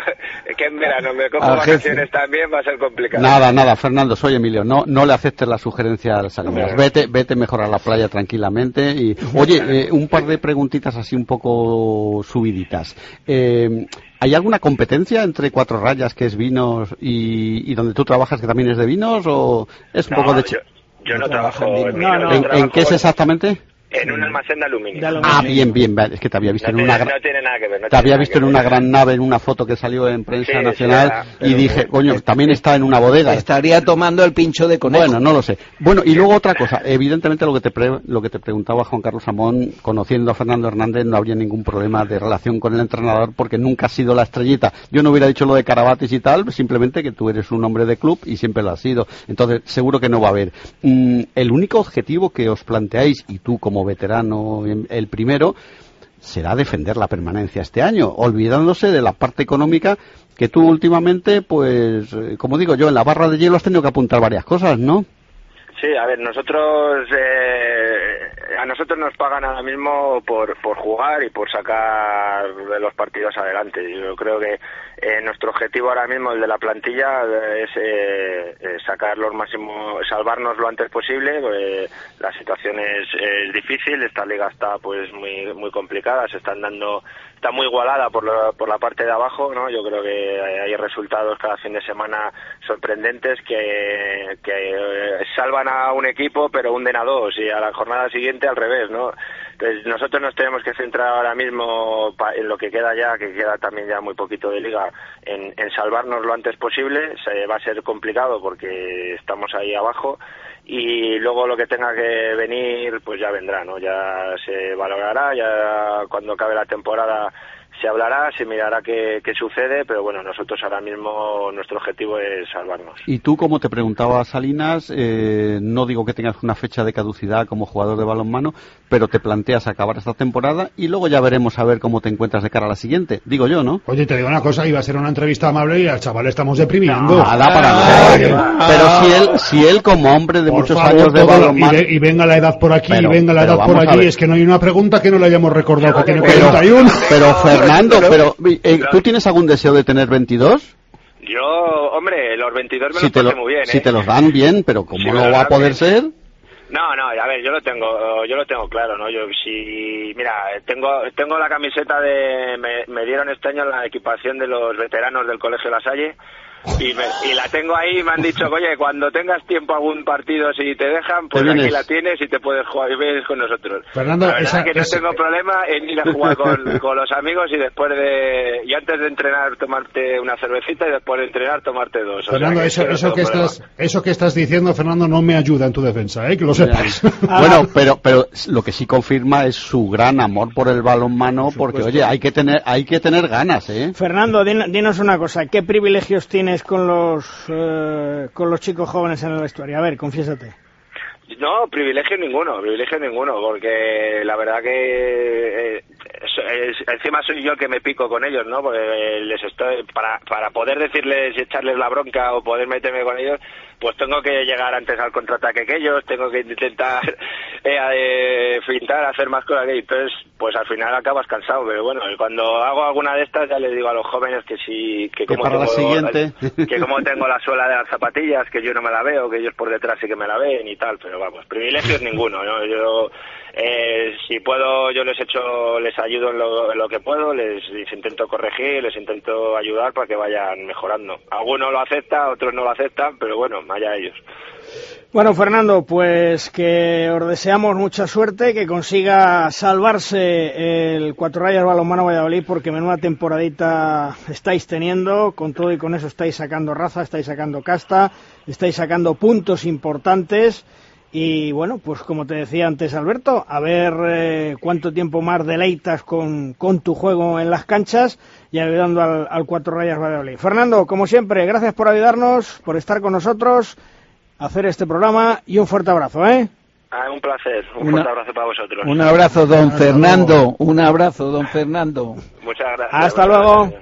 que en verano me cojo Al vacaciones jefe. también va a ser complicado. Nada, nada, Fernando, soy Emilio. No, no le aceptes la sugerencia a Salinas. Vete, vete mejor a la playa tranquilamente. Y, oye, eh, un par de preguntitas así un poco subiditas. Eh, ¿Hay alguna competencia entre Cuatro Rayas, que es vinos, y, y donde tú trabajas, que también es de vinos, o es un No, poco de... yo, yo no, No trabajo trabajo en en, vino. No, no. yo ¿En, trabajo en qué es exactamente? en un almacén de aluminio. De aluminio. Ah, bien, bien, vale. Es que te había visto No en tiene, una gran... no tiene nada que ver. No Te tiene había nada visto que en ver. una gran nave, en una foto que salió en prensa Sí, sí, nacional, era, y pero- dije, coño, también está en una bodega. Estaría tomando el pincho de conejo. Bueno, no lo sé. Bueno, y luego otra cosa. Evidentemente lo que te pre- lo que te preguntaba Juan Carlos Amón, conociendo a Fernando Hernández, no habría ningún problema de relación con el entrenador porque nunca ha sido la estrellita. Yo no hubiera dicho lo de Carabatis y tal, simplemente que tú eres un hombre de club y siempre lo has sido. Entonces, seguro que no va a haber. Mm, el único objetivo que os planteáis, y tú como veterano el primero, será defender la permanencia este año, olvidándose de la parte económica, que tú últimamente, pues, eh, como digo yo, en la barra de hielo has tenido que apuntar varias cosas, ¿no? Sí, a ver, nosotros eh, a nosotros nos pagan ahora mismo por por jugar y por sacar los partidos adelante. Yo creo que eh, nuestro objetivo ahora mismo, el de la plantilla, es eh, eh, sacar los máximos, salvarnos lo antes posible. Porque la situación es, es difícil, esta liga está pues muy muy complicada, se están dando, está muy igualada por la, por la parte de abajo, ¿no? Yo creo que hay resultados cada fin de semana sorprendentes que, que eh, salvan a un equipo pero hunden a dos, y a la jornada siguiente al revés, ¿no? Entonces nosotros nos tenemos que centrar ahora mismo pa, en lo que queda ya, que queda también ya muy poquito de liga, en, en salvarnos lo antes posible. Se, va a ser complicado porque estamos ahí abajo, y luego lo que tenga que venir pues ya vendrá, ¿no? Ya se valorará, ya cuando acabe la temporada se hablará, se mirará qué, qué sucede, pero bueno, nosotros ahora mismo nuestro objetivo es salvarnos. Y tú, como te preguntaba Salinas, eh, no digo que tengas una fecha de caducidad como jugador de balonmano, pero te planteas acabar esta temporada y luego ya veremos a ver cómo te encuentras de cara a la siguiente, digo yo, ¿no? Oye, te digo una cosa, iba a ser una entrevista amable y al chaval le estamos deprimiendo. Nada para nada. Pero si él, si él como hombre de Por muchos favor, años de todo lo- balonmano... y, ve- y venga la edad por aquí, Pero- y venga la pero edad por vamos a allí, ver. es que no hay una pregunta que no le hayamos recordado que tiene Pero, cuarenta y uno. pero Fernando, pero eh, ¿tú tienes algún deseo de tener veintidós? Yo, hombre, los veintidós me Si los te, pasé lo, muy bien, si ¿eh? te los dan bien, pero ¿cómo Sí, no me los va a dan poder bien. ser? No, no, a ver, yo lo tengo, yo lo tengo claro, ¿no? Yo si, mira, tengo tengo la camiseta de, me, me dieron este año la equipación de los veteranos del Colegio La Salle, y, me, y la tengo ahí, y me han dicho, oye, cuando tengas tiempo a algún partido, si te dejan, pues Te vienes. aquí la tienes y te puedes jugar, y vienes con nosotros. Fernando, la verdad esa- que no esa- tengo problema en ir a jugar con, con los amigos y después de, y antes de entrenar tomarte una cervecita y después de entrenar tomarte dos. O sea Fernando, que eso, no eso, tengo que problema. estás, eso que estás diciendo, Fernando, no me ayuda en tu defensa, ¿eh? Que lo sepas. Bueno, pero pero lo que sí confirma es su gran amor por el balonmano, porque oye, hay que tener hay que tener ganas, ¿eh? Fernando, din- dinos una cosa, ¿qué privilegios tienes con los eh, con los chicos jóvenes en el vestuario? A ver, confiésate. No, privilegio ninguno, privilegio ninguno, porque la verdad que eh, es- es- encima soy yo el que me pico con ellos, ¿no? Porque les estoy, para, para poder decirles y echarles la bronca o poder meterme con ellos, pues tengo que llegar antes al contraataque que ellos, tengo que intentar eh, eh, fintar, hacer más cosas que entonces pues al final acabas cansado, pero bueno, cuando hago alguna de estas ya les digo a los jóvenes que si que, que como para tengo, la siguiente que como tengo la suela de las zapatillas, que yo no me la veo, que ellos por detrás sí que me la ven y tal, pero vamos, privilegios ninguno, ¿no? Yo eh, si puedo yo les echo, les ayudo en lo, en lo que puedo, les, les intento corregir, les intento ayudar para que vayan mejorando. Algunos lo aceptan, otros no lo aceptan, pero bueno, allá ellos. Bueno, Fernando, pues que os deseamos mucha suerte, que consiga salvarse el Cuatro Rayas Balonmano Valladolid, porque menuda temporadita estáis teniendo, con todo y con eso estáis sacando raza, estáis sacando casta, estáis sacando puntos importantes, y bueno, pues como te decía antes Alberto, a ver eh, cuánto tiempo más deleitas con, con tu juego en las canchas y ayudando al, al Cuatro Rayas Valladolid. Fernando, como siempre, gracias por ayudarnos, por estar con nosotros, hacer este programa, y un fuerte abrazo, ¿eh? Ah, un placer, un Una, fuerte abrazo para vosotros. Un abrazo, don Hasta Fernando, luego. un abrazo, don Fernando. Muchas gracias. Hasta luego. Gracias.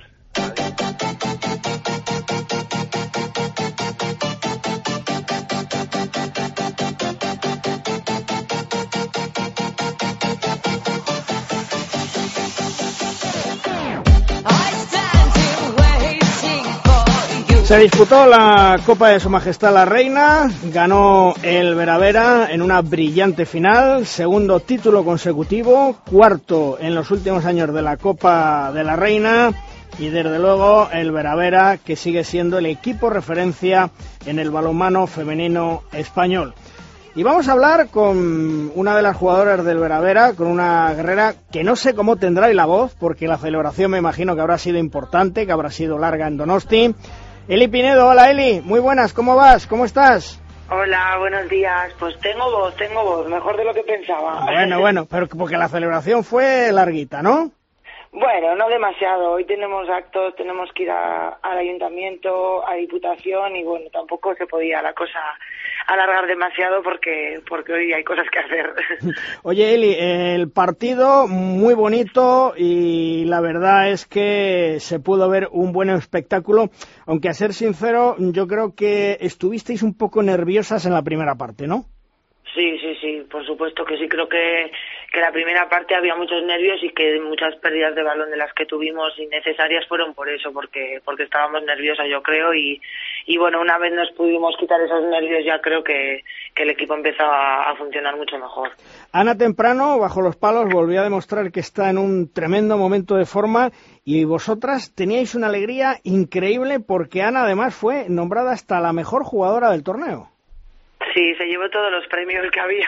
Se disputó la Copa de Su Majestad la Reina, ganó el Veravera en una brillante final, segundo título consecutivo, cuarto en los últimos años de la Copa de la Reina, y desde luego el Veravera, que sigue siendo el equipo referencia en el balonmano femenino español. Y vamos a hablar con una de las jugadoras del Veravera, con una guerrera que no sé cómo tendrá la voz, porque la celebración me imagino que habrá sido importante, que habrá sido larga en Donosti. Eli Pinedo, hola Eli, muy buenas, ¿cómo vas? ¿Cómo estás? Hola, buenos días. Pues tengo voz, tengo voz, mejor de lo que pensaba. Bueno, bueno, pero porque la celebración fue larguita, ¿no? Bueno, no demasiado. Hoy tenemos actos, tenemos que ir a, al ayuntamiento, a Diputación, y bueno, tampoco se podía la cosa alargar demasiado porque porque hoy hay cosas que hacer. Oye, Eli, el partido muy bonito y la verdad es que se pudo ver un buen espectáculo, aunque a ser sincero, yo creo que estuvisteis un poco nerviosas en la primera parte, ¿no? Sí, sí, sí, por supuesto que sí. Creo que, que la primera parte había muchos nervios y que muchas pérdidas de balón de las que tuvimos innecesarias fueron por eso, porque porque estábamos nerviosas, yo creo, y, y bueno, una vez nos pudimos quitar esos nervios ya creo que, que el equipo empezaba a, a funcionar mucho mejor. Ana Temprano, bajo los palos, volvió a demostrar que está en un tremendo momento de forma, y vosotras teníais una alegría increíble porque Ana además fue nombrada hasta la mejor jugadora del torneo. Sí, se llevó todos los premios que había.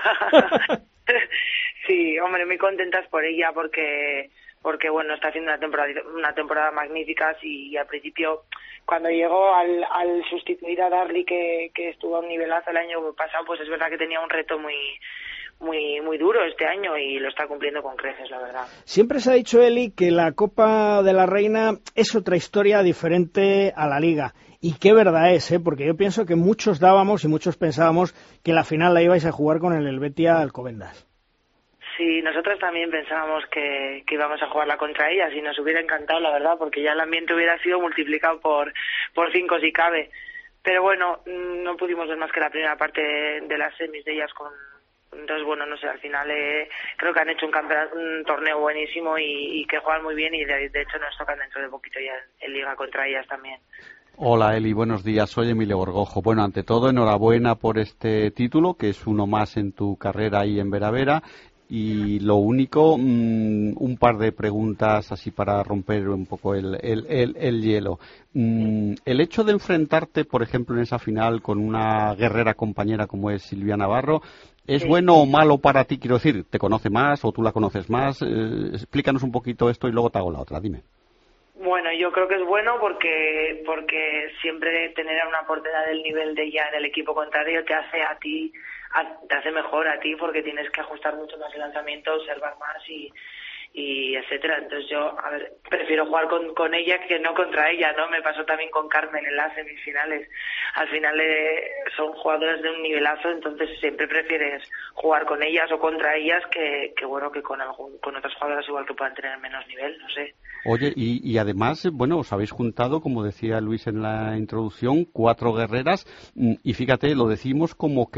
Sí, hombre, muy contentas por ella porque, porque bueno, está haciendo una temporada, una temporada magnífica. Sí, y al principio, cuando llegó al, al sustituir a Darly, que, que estuvo a un nivelazo el año pasado, pues es verdad que tenía un reto muy muy muy duro este año y lo está cumpliendo con creces, la verdad. Siempre se ha dicho, Eli, que la Copa de la Reina es otra historia diferente a la Liga. Y qué verdad es, ¿eh? Porque yo pienso que muchos dábamos y muchos pensábamos que la final la ibais a jugar con el Helvetia Alcobendas. Sí, nosotros también pensábamos que, que íbamos a jugarla contra ellas y nos hubiera encantado, la verdad, porque ya el ambiente hubiera sido multiplicado por, por cinco si cabe. Pero bueno, no pudimos ver más que la primera parte de, de las semis de ellas con... Entonces, bueno, no sé, al final eh, creo que han hecho un, campeonato, un torneo buenísimo y, y que juegan muy bien y de, de hecho nos tocan dentro de poquito ya en, en Liga contra ellas también. Hola Eli, buenos días, soy Emilio Borgojo. Bueno, ante todo, enhorabuena por este título, que es uno más en tu carrera ahí en Veravera. Y lo único, mmm, un par de preguntas así para romper un poco el, el, el, el hielo. Mm, el hecho de enfrentarte, por ejemplo, en esa final con una guerrera compañera como es Silvia Navarro, ¿es sí. bueno o malo para ti? Quiero decir, ¿te conoce más o tú la conoces más? Eh, explícanos un poquito esto y luego te hago la otra, dime. Bueno, yo creo que es bueno porque porque siempre tener a una portera del nivel de ella en el equipo contrario te hace a ti, a, te hace mejor a ti porque tienes que ajustar mucho más el lanzamiento, observar más y, y etcétera. Entonces yo, a ver, prefiero jugar con, con ella que no contra ella, ¿no? Me pasó también con Carmen en las semifinales. Al final eh, son jugadoras de un nivelazo, entonces siempre prefieres jugar con ellas o contra ellas que, que bueno, que con algún, con otras jugadoras igual que puedan tener menos nivel, no sé. Oye, y, y además, bueno, os habéis juntado, como decía Luis en la introducción, cuatro guerreras, y fíjate, lo decimos como que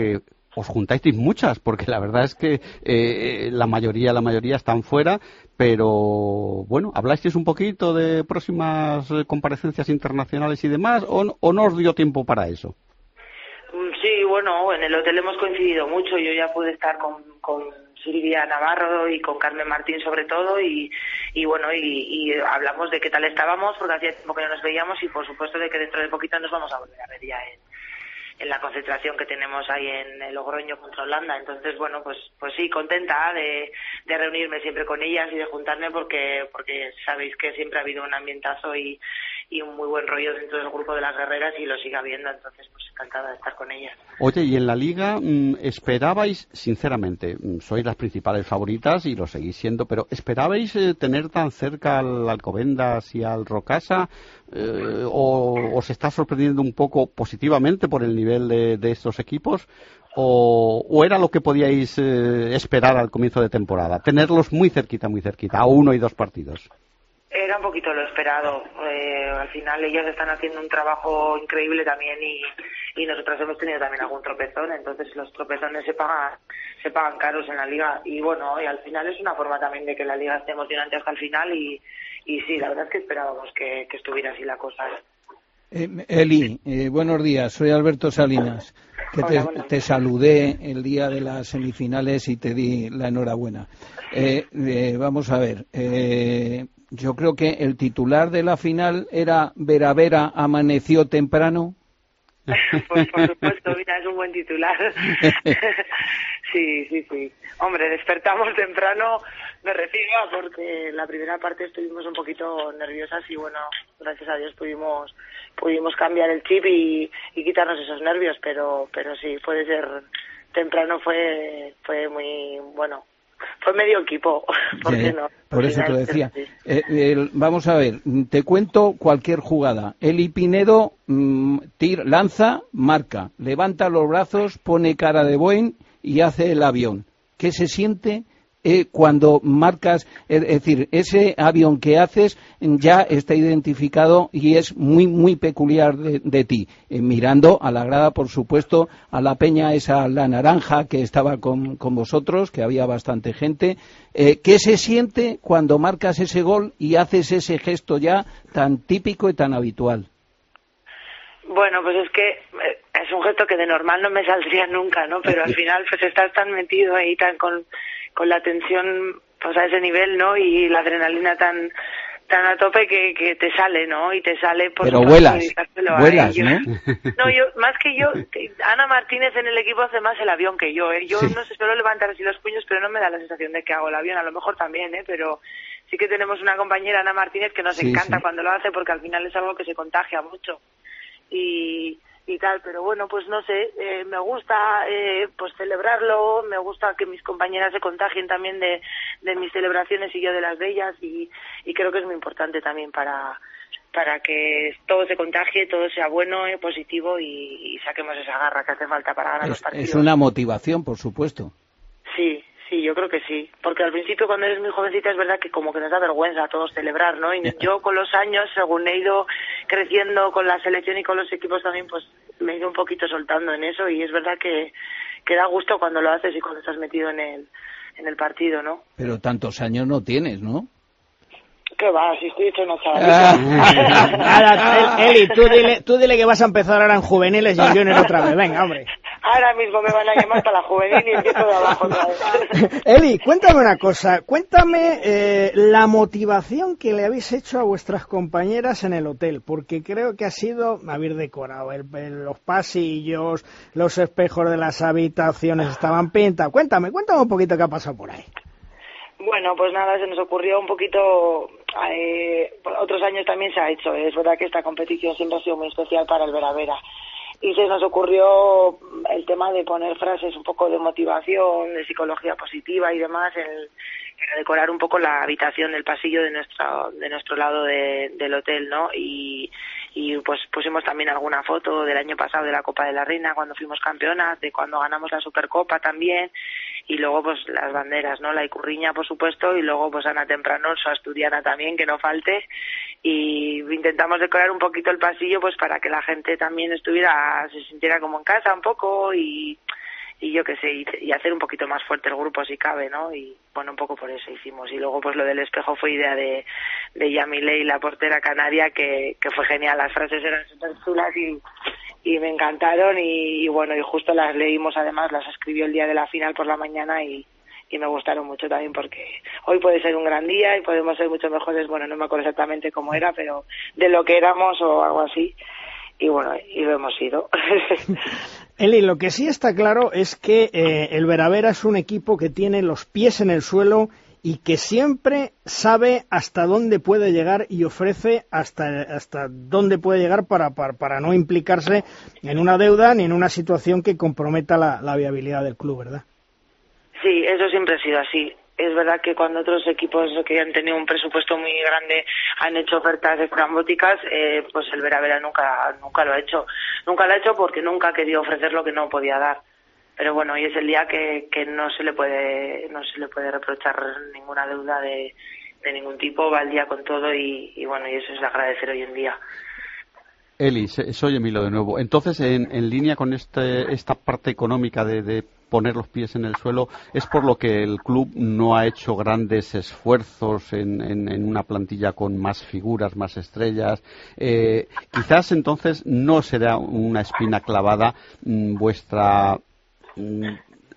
os juntáis muchas, porque la verdad es que eh, la mayoría, la mayoría están fuera, pero bueno, ¿hablasteis un poquito de próximas comparecencias internacionales y demás, o, o no os dio tiempo para eso? Sí, bueno, en el hotel hemos coincidido mucho. Yo ya pude estar con, con Silvia Navarro y con Carmen Martín sobre todo, y, y bueno, y, y hablamos de qué tal estábamos, porque hacía tiempo que no nos veíamos, y por supuesto de que dentro de poquito nos vamos a volver a ver ya en, en la concentración que tenemos ahí en el Logroño contra Holanda. Entonces, bueno, pues pues sí, contenta de, de reunirme siempre con ellas y de juntarme, porque porque sabéis que siempre ha habido un ambientazo y y un muy buen rollo dentro del grupo de las guerreras, y lo sigue habiendo, entonces pues encantada de estar con ellas. Oye, y en la Liga, ¿esperabais, sinceramente, sois las principales favoritas y lo seguís siendo, pero esperabais eh, tener tan cerca al Alcobendas y al Rocasa, eh, o os está sorprendiendo un poco positivamente por el nivel de, de estos equipos, o, o era lo que podíais eh, esperar al comienzo de temporada, tenerlos muy cerquita, muy cerquita, a uno y dos partidos? Era un poquito lo esperado. Eh, al final ellas están haciendo un trabajo increíble también, y, y nosotras hemos tenido también algún tropezón, entonces los tropezones se pagan se pagan caros en la liga, y bueno, y al final es una forma también de que la liga esté emocionante hasta el final, y, y sí, la verdad es que esperábamos que, que estuviera así la cosa. Eh, Eli, eh, buenos días, soy Alberto Salinas, que te, Hola, te saludé el día de las semifinales y te di la enhorabuena. Eh, eh, vamos a ver, eh, yo creo que el titular de la final era Vera Vera amaneció temprano. Pues por supuesto, mira, es un buen titular. Sí, sí, sí. Hombre, despertamos temprano, me refiero a porque la primera parte estuvimos un poquito nerviosas, y bueno, gracias a Dios pudimos pudimos cambiar el chip y, y quitarnos esos nervios, pero pero sí, puede ser temprano, fue fue muy bueno. Fue medio equipo, ¿por qué no? Por eso te lo decía. Eh, el, vamos a ver, te cuento cualquier jugada. Eli Pinedo mmm, tir, lanza, marca, levanta los brazos, pone cara de Boeing y hace el avión. ¿Qué se siente eh, cuando marcas? Es decir, ese avión que haces ya está identificado y es muy, muy peculiar de, de ti. Eh, mirando a la grada, por supuesto, a la peña esa, la naranja, que estaba con, con vosotros, que había bastante gente. Eh, ¿Qué se siente cuando marcas ese gol y haces ese gesto ya tan típico y tan habitual? Bueno, pues es que es un gesto que de normal no me saldría nunca, ¿no? Pero al final pues estás tan metido ahí, tan con, con la tensión pues a ese nivel, ¿no? Y la adrenalina tan tan a tope que, que te sale, ¿no? Y te sale por Pero vuelas, vuelas, yo, ¿no? No, yo, más que yo, Ana Martínez en el equipo hace más el avión que yo, ¿eh? Yo sí. No sé, suelo levantar así los puños, pero no me da la sensación de que hago el avión, a lo mejor también, ¿eh? Pero sí que tenemos una compañera, Ana Martínez, que nos sí, encanta sí. cuando lo hace, porque al final es algo que se contagia mucho. Y, y tal, pero bueno, pues no sé, eh, me gusta eh, pues celebrarlo, me gusta que mis compañeras se contagien también de, de mis celebraciones y yo de las de ellas, y, y creo que es muy importante también para para que todo se contagie, todo sea bueno, eh, positivo, y, y saquemos esa garra que hace falta para ganar es, los partidos. Es una motivación, por supuesto. Sí. Sí, yo creo que sí, porque al principio cuando eres muy jovencita es verdad que como que nos da vergüenza a todos celebrar, ¿no? Y yo con los años, según he ido creciendo con la selección y con los equipos también, pues me he ido un poquito soltando en eso, y es verdad que, que da gusto cuando lo haces y cuando estás metido en el, en el partido, ¿no? Pero tantos años no tienes, ¿no? ¿Qué va? Si estoy hecho una chavalita. Nada, Eli, tú dile, tú dile que vas a empezar ahora en juveniles y en junior otra vez. Venga, hombre. Ahora mismo me van a llamar para la juvenil y empiezo de abajo otra vez. Eli, cuéntame una cosa. Cuéntame eh, la motivación que le habéis hecho a vuestras compañeras en el hotel, porque creo que ha sido haber decorado el, el, los pasillos, los espejos de las habitaciones estaban pintados. Cuéntame, cuéntame un poquito qué ha pasado por ahí. Bueno, pues nada, se nos ocurrió un poquito, eh, otros años también se ha hecho, es verdad que esta competición siempre ha sido muy especial para el Vera Vera, y se nos ocurrió el tema de poner frases un poco de motivación, de psicología positiva y demás, en, en decorar un poco la habitación del pasillo de nuestro, de nuestro lado de, del hotel, ¿no? Y, y pues pusimos también alguna foto del año pasado de la Copa de la Reina, cuando fuimos campeonas, de cuando ganamos la Supercopa también, y luego pues las banderas, ¿no? La Icurriña, por supuesto, y luego pues Ana Temprano, su asturiana también, que no falte, y intentamos decorar un poquito el pasillo pues para que la gente también estuviera, se sintiera como en casa un poco, y y yo qué sé, y, y hacer un poquito más fuerte el grupo si cabe, ¿no? Y bueno, un poco por eso hicimos. Y luego pues lo del espejo fue idea de, de Yamile, la portera canaria, que, que fue genial. Las frases eran súper chulas y, y me encantaron y, y bueno, y justo las leímos, además las escribió el día de la final por la mañana y, y me gustaron mucho también porque hoy puede ser un gran día y podemos ser mucho mejores. Bueno, no me acuerdo exactamente cómo era, pero de lo que éramos o algo así. Y bueno, y lo hemos sido. Eli, lo que sí está claro es que eh, el Veravera es un equipo que tiene los pies en el suelo y que siempre sabe hasta dónde puede llegar y ofrece hasta hasta dónde puede llegar para, para, para no implicarse en una deuda ni en una situación que comprometa la, la viabilidad del club, ¿verdad? Sí, eso siempre ha sido así. Es verdad que cuando otros equipos que han tenido un presupuesto muy grande han hecho ofertas estrambóticas, eh, pues el Veravera nunca nunca lo ha hecho. Nunca lo ha hecho porque nunca ha querido ofrecer lo que no podía dar. Pero bueno, hoy es el día que, que no se le puede no se le puede reprochar ninguna deuda de, de ningún tipo. Va al día con todo y, y bueno, y eso es de agradecer hoy en día. Eli, soy Emilio de nuevo. Entonces, en, en línea con este, esta parte económica de, de poner los pies en el suelo, es por lo que el club no ha hecho grandes esfuerzos en, en, en una plantilla con más figuras, más estrellas. Eh, quizás entonces no será una espina clavada mmm, vuestra mmm,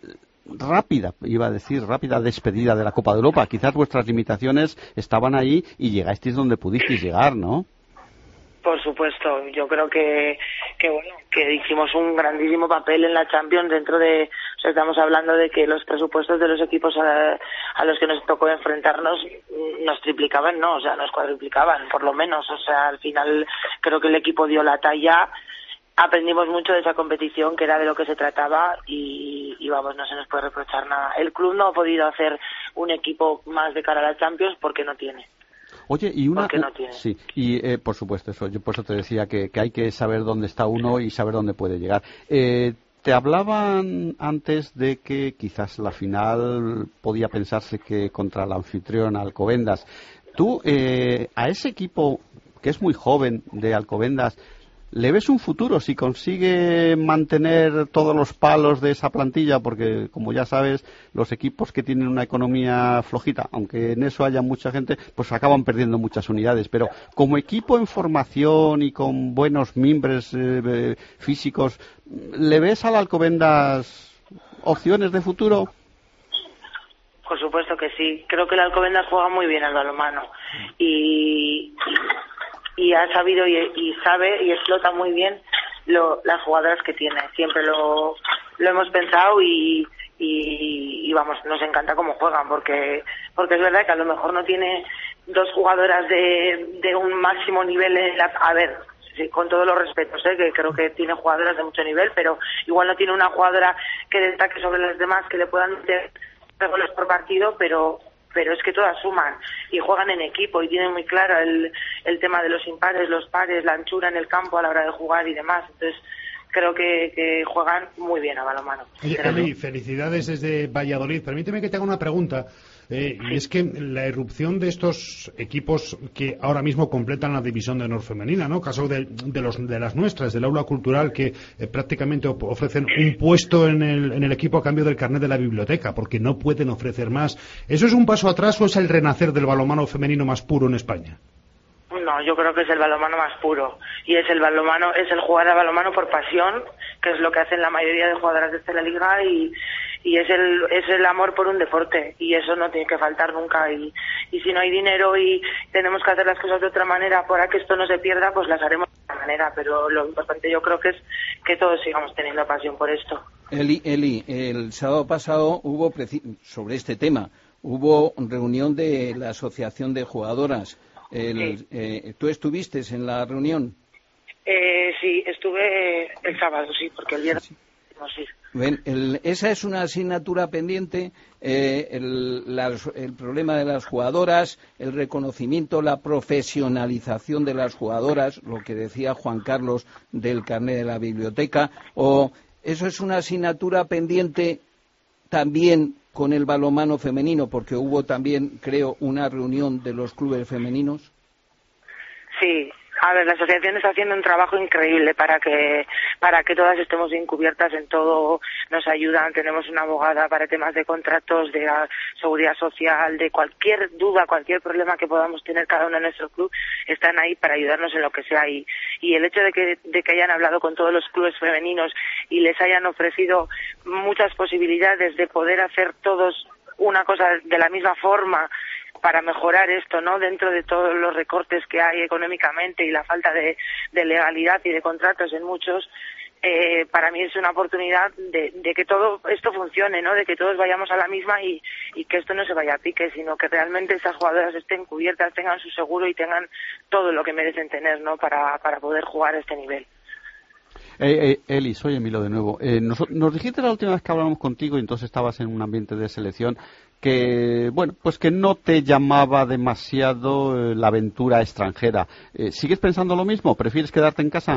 rápida, iba a decir, rápida despedida de la Copa de Europa. Quizás vuestras limitaciones estaban ahí y llegasteis donde pudisteis llegar, ¿no? Por supuesto, yo creo que, que bueno, que hicimos un grandísimo papel en la Champions dentro de, o sea, estamos hablando de que los presupuestos de los equipos a, a los que nos tocó enfrentarnos nos triplicaban, no, o sea, nos cuadruplicaban, por lo menos, o sea, al final creo que el equipo dio la talla, aprendimos mucho de esa competición, que era de lo que se trataba y, y vamos, no se nos puede reprochar nada. El club no ha podido hacer un equipo más de cara a la Champions porque no tiene. Oye, y una... Porque no tiene. Sí, y eh, por supuesto eso, yo por eso te decía que, que hay que saber dónde está uno y saber dónde puede llegar. Eh, te hablaban antes de que quizás la final podía pensarse que contra el anfitrión Alcobendas. Tú, eh, a ese equipo que es muy joven de Alcobendas, ¿le ves un futuro si consigue mantener todos los palos de esa plantilla? Porque, como ya sabes, los equipos que tienen una economía flojita, aunque en eso haya mucha gente, pues acaban perdiendo muchas unidades. Pero como equipo en formación y con buenos mimbres eh, físicos, ¿le ves al Alcobendas opciones de futuro? Por supuesto que sí. Creo que el Alcobendas juega muy bien al balonmano. Y... y ha sabido y, y sabe y explota muy bien lo, las jugadoras que tiene. Siempre lo, lo hemos pensado y, y, y vamos, nos encanta cómo juegan porque porque es verdad que a lo mejor no tiene dos jugadoras de, de un máximo nivel en la, a ver, sí, con todos los respetos, ¿eh? Que creo que tiene jugadoras de mucho nivel, pero igual no tiene una jugadora que destaque sobre las demás, que le puedan meter goles por partido, pero pero es que todas suman y juegan en equipo y tienen muy claro el, el tema de los impares, los pares, la anchura en el campo a la hora de jugar y demás. Entonces creo que, que juegan muy bien a balonmano. Eli, felicidades desde Valladolid. Permíteme que te haga una pregunta. Eh, y es que la irrupción de estos equipos que ahora mismo completan la división de honor femenina, ¿no? Caso de, de, los, de las nuestras, del aula cultural, que eh, prácticamente ofrecen un puesto en el, en el equipo a cambio del carnet de la biblioteca, porque no pueden ofrecer más. ¿Eso es un paso atrás o es el renacer del balonmano femenino más puro en España? No, yo creo que es el balonmano más puro. Y es el balonmano, es el jugar al balonmano por pasión, que es lo que hacen la mayoría de jugadoras de esta liga y... y es el es el amor por un deporte y eso no tiene que faltar nunca y, y si no hay dinero y tenemos que hacer las cosas de otra manera para que esto no se pierda, pues las haremos de otra manera, pero lo importante yo creo que es que todos sigamos teniendo pasión por esto. Eli, Eli el sábado pasado hubo, sobre este tema, hubo reunión de la Asociación de Jugadoras. El, sí. eh, ¿Tú estuviste en la reunión? Eh, sí, estuve el sábado, sí, porque el viernes... Sí. Ven, el, esa es una asignatura pendiente, eh, el, las, el problema de las jugadoras, el reconocimiento, la profesionalización de las jugadoras, lo que decía Juan Carlos del carnet de la biblioteca, o eso es una asignatura pendiente también con el balonmano femenino, porque hubo también, creo, una reunión de los clubes femeninos. Sí, A ver, la asociación está haciendo un trabajo increíble para que para que todas estemos bien cubiertas en todo. Nos ayudan, tenemos una abogada para temas de contratos, de uh, seguridad social, de cualquier duda, cualquier problema que podamos tener cada uno en nuestro club, están ahí para ayudarnos en lo que sea. Y, y el hecho de que, de que hayan hablado con todos los clubes femeninos y les hayan ofrecido muchas posibilidades de poder hacer todos una cosa de la misma forma, para mejorar esto, ¿no? Dentro de todos los recortes que hay económicamente y la falta de, de legalidad y de contratos en muchos, eh, para mí es una oportunidad de, de que todo esto funcione, ¿no? De que todos vayamos a la misma y, y que esto no se vaya a pique, sino que realmente estas jugadoras estén cubiertas, tengan su seguro y tengan todo lo que merecen tener, ¿no? Para, para poder jugar a este nivel. Eh, eh, Eli, soy Emilio de nuevo. Eh, nos, nos dijiste la última vez que hablamos contigo, y entonces estabas en un ambiente de selección, que, bueno, pues que no te llamaba demasiado eh, la aventura extranjera. Eh, ¿Sigues pensando lo mismo? ¿Prefieres quedarte en casa?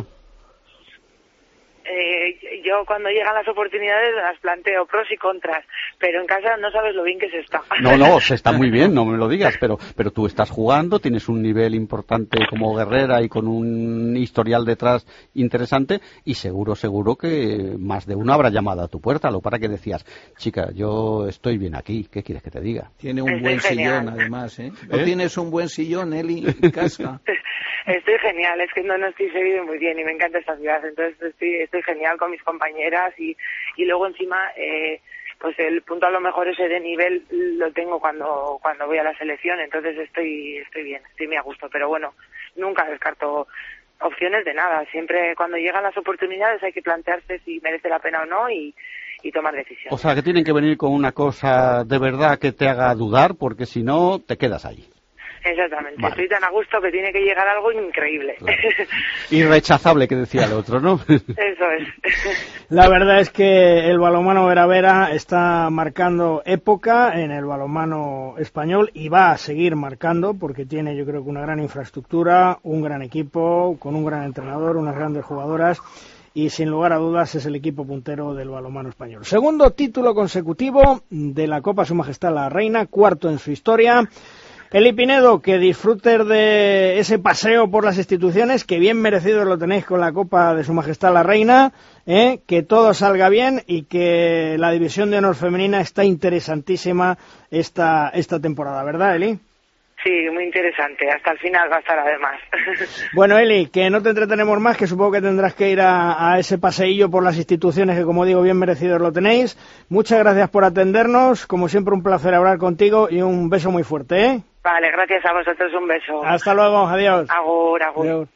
Eh, yo cuando llegan las oportunidades las planteo pros y contras, pero en casa no sabes lo bien que se está. No, no, se está muy bien, no me lo digas, pero pero tú estás jugando, tienes un nivel importante como guerrera y con un historial detrás interesante, y seguro, seguro que más de uno habrá llamado a tu puerta, lo para que decías, chica, yo estoy bien aquí, ¿qué quieres que te diga? Tiene un Estoy buen genial. sillón, además, ¿eh? ¿No ¿Eh? tienes un buen sillón, Eli, en casa? Estoy genial, es que no, no estoy seguido muy bien y me encanta esta ciudad, entonces estoy, estoy genial con mis compañeras y, y luego encima, eh, pues el punto a lo mejor ese de nivel lo tengo cuando cuando voy a la selección, entonces estoy estoy bien, estoy muy a gusto, pero bueno, nunca descarto opciones de nada, siempre cuando llegan las oportunidades hay que plantearse si merece la pena o no y, y tomar decisiones. O sea, que tienen que venir con una cosa de verdad que te haga dudar, porque si no, te quedas ahí. Exactamente, Vale. Estoy tan a gusto que tiene que llegar algo increíble. Claro. Irrechazable, que decía el otro, ¿no? Eso es. La verdad es que el balonmano Veravera está marcando época en el balonmano español y va a seguir marcando porque tiene, yo creo, que una gran infraestructura, un gran equipo, con un gran entrenador, unas grandes jugadoras y sin lugar a dudas es el equipo puntero del balonmano español. Segundo título consecutivo de la Copa Su Majestad la Reina, cuarto en su historia. Eli Pinedo, que disfrutes de ese paseo por las instituciones, que bien merecido lo tenéis con la Copa de Su Majestad la Reina, ¿eh? Que todo salga bien y que la División de Honor Femenina está interesantísima esta, esta temporada, ¿verdad, Eli? Sí, muy interesante, hasta el final va a estar además. Bueno, Eli, que no te entretenemos más, que supongo que tendrás que ir a, a ese paseillo por las instituciones que, como digo, bien merecidos lo tenéis. Muchas gracias por atendernos, como siempre un placer hablar contigo y un beso muy fuerte, ¿eh? Vale, gracias a vosotros, un beso. Hasta luego, adiós. Agur, agur. Adiós.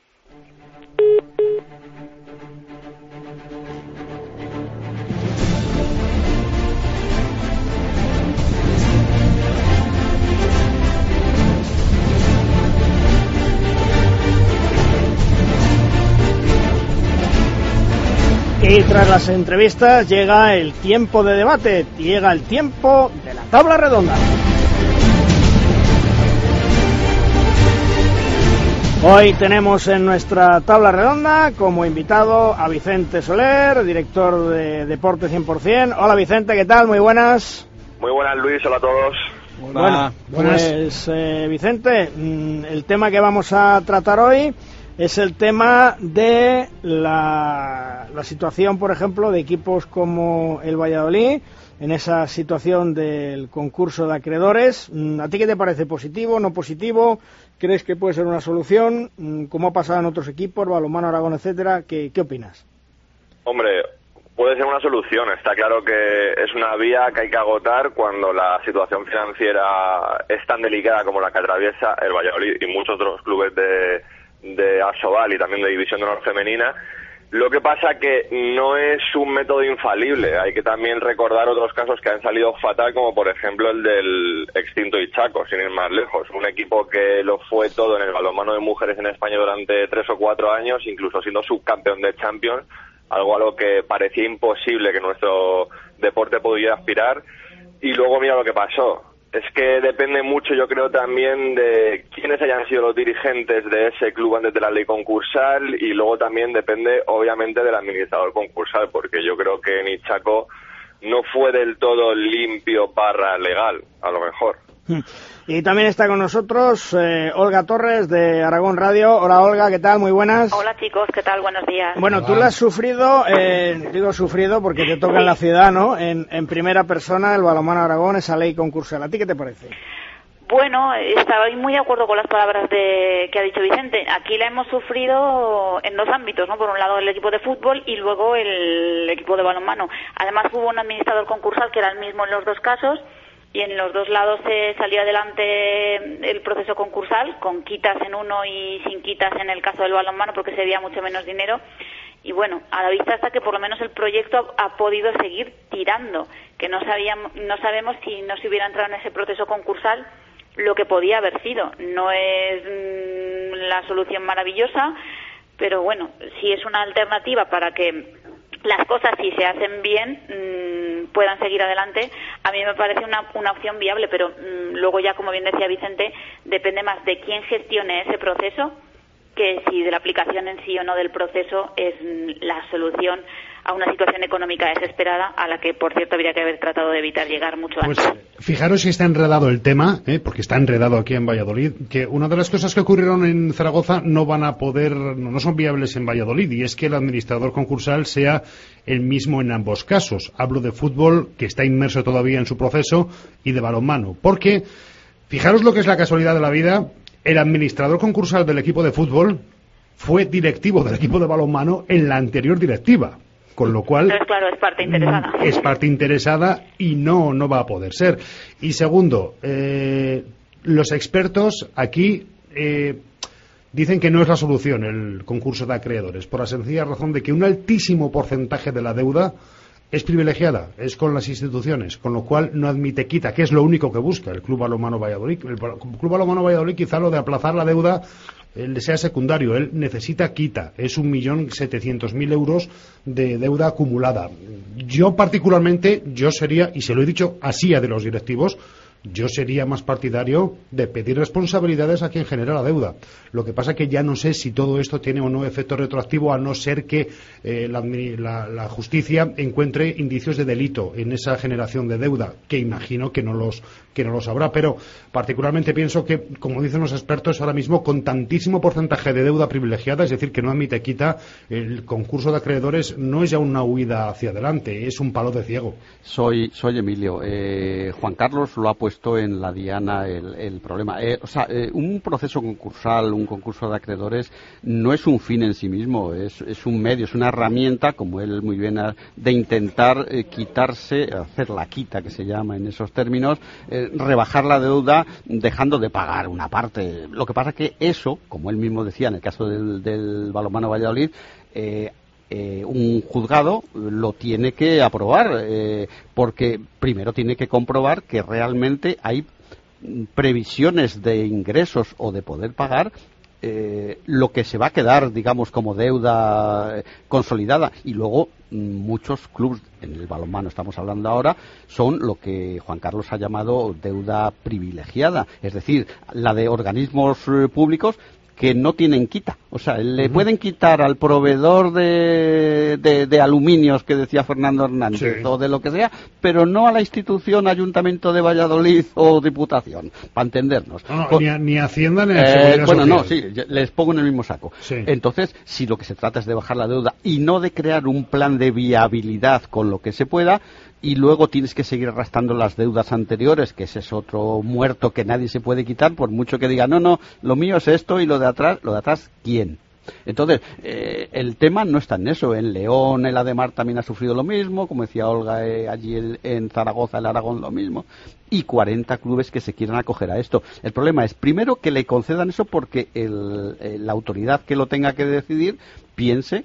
Y tras las entrevistas llega el tiempo de debate, llega el tiempo de la tabla redonda. Hoy tenemos en nuestra tabla redonda como invitado a Vicente Soler, director de Deporte cien por ciento. Hola Vicente, ¿qué tal? Muy buenas. Muy buenas, Luis, hola a todos. Hola. Bueno, pues eh, Vicente, el tema que vamos a tratar hoy es el tema de la, la situación, por ejemplo, de equipos como el Valladolid, en esa situación del concurso de acreedores. ¿A ti qué te parece? ¿Positivo, no positivo? ¿Crees que puede ser una solución? ¿Cómo ha pasado en otros equipos, Balonmano Aragón, etcétera? ¿Qué, qué opinas? Hombre, puede ser una solución. Está claro que es una vía que hay que agotar cuando la situación financiera es tan delicada como la que atraviesa el Valladolid y muchos otros clubes de de Asobal y también de División de Honor Femenina. Lo que pasa que no es un método infalible, hay que también recordar otros casos que han salido fatal, como por ejemplo el del extinto Ichaco, sin ir más lejos, un equipo que lo fue todo en el balonmano de mujeres en España durante tres o cuatro años, incluso siendo subcampeón de Champions, algo a lo que parecía imposible que nuestro deporte pudiera aspirar, y luego mira lo que pasó. Es que depende mucho, yo creo, también de quiénes hayan sido los dirigentes de ese club antes de la ley concursal, y luego también depende, obviamente, del administrador concursal, porque yo creo que en Ichaco no fue del todo limpio barra legal, a lo mejor. Y también está con nosotros eh, Olga Torres de Aragón Radio. Hola Olga, ¿qué tal? Muy buenas. Hola chicos, ¿qué tal? Buenos días. Bueno, Hola. tú la has sufrido, eh, digo sufrido porque te toca en la ciudad, ¿no? En, en primera persona el balonmano Aragón, esa ley concursal. ¿A ti qué te parece? Bueno, estaba muy de acuerdo con las palabras de que ha dicho Vicente. Aquí la hemos sufrido en dos ámbitos, ¿no? Por un lado el equipo de fútbol y luego el equipo de balonmano. Además hubo un administrador concursal que era el mismo en los dos casos y en los dos lados se salió adelante el proceso concursal con quitas en uno y sin quitas en el caso del balonmano porque se veía mucho menos dinero. Y bueno, a la vista está que por lo menos el proyecto ha podido seguir tirando, que no sabíamos, no sabemos si no se hubiera entrado en ese proceso concursal lo que podía haber sido. No es mmm, la solución maravillosa, pero bueno, si es una alternativa para que las cosas, si se hacen bien, mmm, puedan seguir adelante, a mí me parece una, una opción viable, pero mmm, luego ya, como bien decía Vicente, depende más de quién gestione ese proceso que si de la aplicación en sí o no del proceso es la solución a una situación económica desesperada a la que, por cierto, habría que haber tratado de evitar llegar mucho antes. Pues fijaros si está enredado el tema, ¿eh? Porque está enredado aquí en Valladolid, que una de las cosas que ocurrieron en Zaragoza no van a poder, no son viables en Valladolid, y es que el administrador concursal sea el mismo en ambos casos. Hablo de fútbol, que está inmerso todavía en su proceso, y de balonmano. Porque, fijaros lo que es la casualidad de la vida, el administrador concursal del equipo de fútbol fue directivo del equipo de balonmano en la anterior directiva. Con lo cual, entonces, claro, es parte interesada. Es parte interesada y no, no va a poder ser. Y segundo, eh, los expertos aquí eh, dicen que no es la solución el concurso de acreedores, por la sencilla razón de que un altísimo porcentaje de la deuda es privilegiada, es con las instituciones, con lo cual no admite quita, que es lo único que busca el Club Balonmano Valladolid. El Club Balonmano Valladolid, quizá lo de aplazar la deuda él sea secundario, él necesita quita, es un millón setecientos mil euros de deuda acumulada. Yo particularmente, yo sería, y se lo he dicho así a de los directivos, yo sería más partidario de pedir responsabilidades a quien genera la deuda. Lo que pasa es que ya no sé si todo esto tiene o no efecto retroactivo, a no ser que eh, la, la, la justicia encuentre indicios de delito en esa generación de deuda, que imagino que no los que no los habrá. Pero particularmente pienso que, como dicen los expertos, ahora mismo con tantísimo porcentaje de deuda privilegiada, es decir, que no admite quita, el concurso de acreedores no es ya una huida hacia adelante, es un palo de ciego. Soy, soy Emilio. Eh, Juan Carlos lo ha puesto en la diana el, el problema. Eh, o sea, eh, un proceso concursal, un concurso de acreedores, no es un fin en sí mismo, es, es un medio, es una herramienta, como él muy bien ha, de intentar eh, quitarse, hacer la quita, que se llama en esos términos, eh, rebajar la deuda dejando de pagar una parte. Lo que pasa es que eso, como él mismo decía en el caso del, del balonmano Valladolid, eh, Eh, un juzgado lo tiene que aprobar, eh, porque primero tiene que comprobar que realmente hay previsiones de ingresos o de poder pagar eh, lo que se va a quedar, digamos, como deuda eh, consolidada. Y luego muchos clubes, en el balonmano estamos hablando ahora, son lo que Juan Carlos ha llamado deuda privilegiada, es decir, la de organismos eh, públicos que no tienen quita. O sea, le uh-huh. pueden quitar al proveedor de, de, de aluminios que decía Fernando Hernández, sí, o de lo que sea, pero no a la institución Ayuntamiento de Valladolid o Diputación, para entendernos. No, no, Con, ni, a, ni Hacienda ni a eh, Seguridad Bueno, Social. no, sí, les pongo en el mismo saco. Sí. Entonces, si lo que se trata es de bajar la deuda y no de crear un plan de viabilidad con lo que se pueda, y luego tienes que seguir arrastrando las deudas anteriores, que ese es otro muerto que nadie se puede quitar, por mucho que diga, no, no, lo mío es esto y lo de atrás, lo de atrás, ¿quién? Entonces, eh, el tema no está en eso. En León, el Ademar también ha sufrido lo mismo, como decía Olga, eh, allí el, en Zaragoza, el Aragón, lo mismo, y cuarenta clubes que se quieran acoger a esto. El problema es, primero, que le concedan eso porque el, el, la autoridad que lo tenga que decidir piense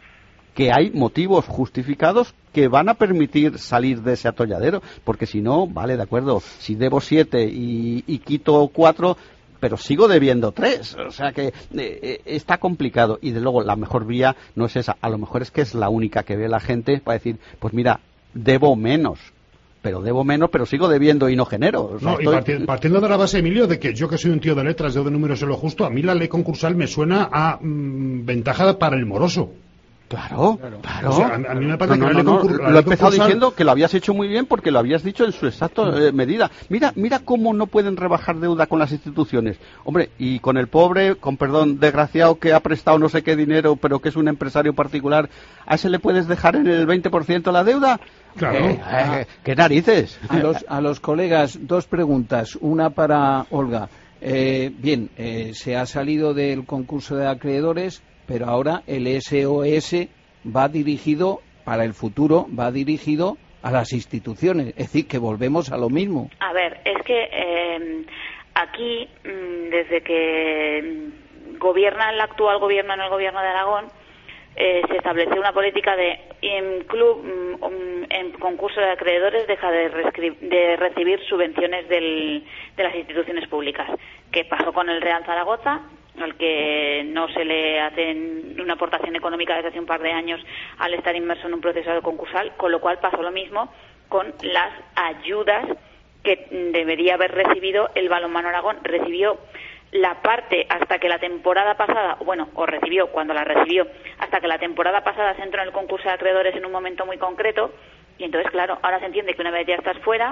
que hay motivos justificados que van a permitir salir de ese atolladero, porque si no, vale, de acuerdo, si debo siete y, y quito cuatro, pero sigo debiendo tres, o sea que eh, está complicado, y de luego la mejor vía no es esa, a lo mejor es que es la única que ve la gente para decir, pues mira, debo menos, pero debo menos, pero sigo debiendo y no genero. O sea, no, estoy... y parti partiendo de la base, Emilio, de que yo, que soy un tío de letras, yo de números en lo justo, a mí la ley concursal me suena a mmm, ventaja para el moroso. Claro, claro. claro. O sea, a, a mí me parece no, que no, no, concur- no. Lo he empezado diciendo que lo habías hecho muy bien porque lo habías dicho en su exacta eh, medida. Mira, mira cómo no pueden rebajar deuda con las instituciones. Hombre, y con el pobre, con perdón, desgraciado que ha prestado no sé qué dinero, pero que es un empresario particular, ¿a ese le puedes dejar en el veinte por ciento la deuda? Claro. Eh, eh, ¿Qué narices? A los, a los colegas, dos preguntas. Una para Olga. Eh, bien, eh, se ha salido del concurso de acreedores, pero ahora el S O S va dirigido, para el futuro, va dirigido a las instituciones. Es decir, que volvemos a lo mismo. A ver, es que eh, aquí, desde que gobierna el actual gobierno en el gobierno de Aragón, eh, se estableció una política de en club, en concurso de acreedores, deja de, de recibir subvenciones del, de las instituciones públicas. ¿Qué pasó con el Real Zaragoza? Al que no se le hace una aportación económica desde hace un par de años al estar inmerso en un proceso concursal, con lo cual pasó lo mismo con las ayudas que debería haber recibido el Balonmano Aragón. Recibió la parte hasta que la temporada pasada, bueno, o recibió cuando la recibió, hasta que la temporada pasada se entró en el concurso de acreedores en un momento muy concreto, y entonces, claro, ahora se entiende que una vez ya estás fuera,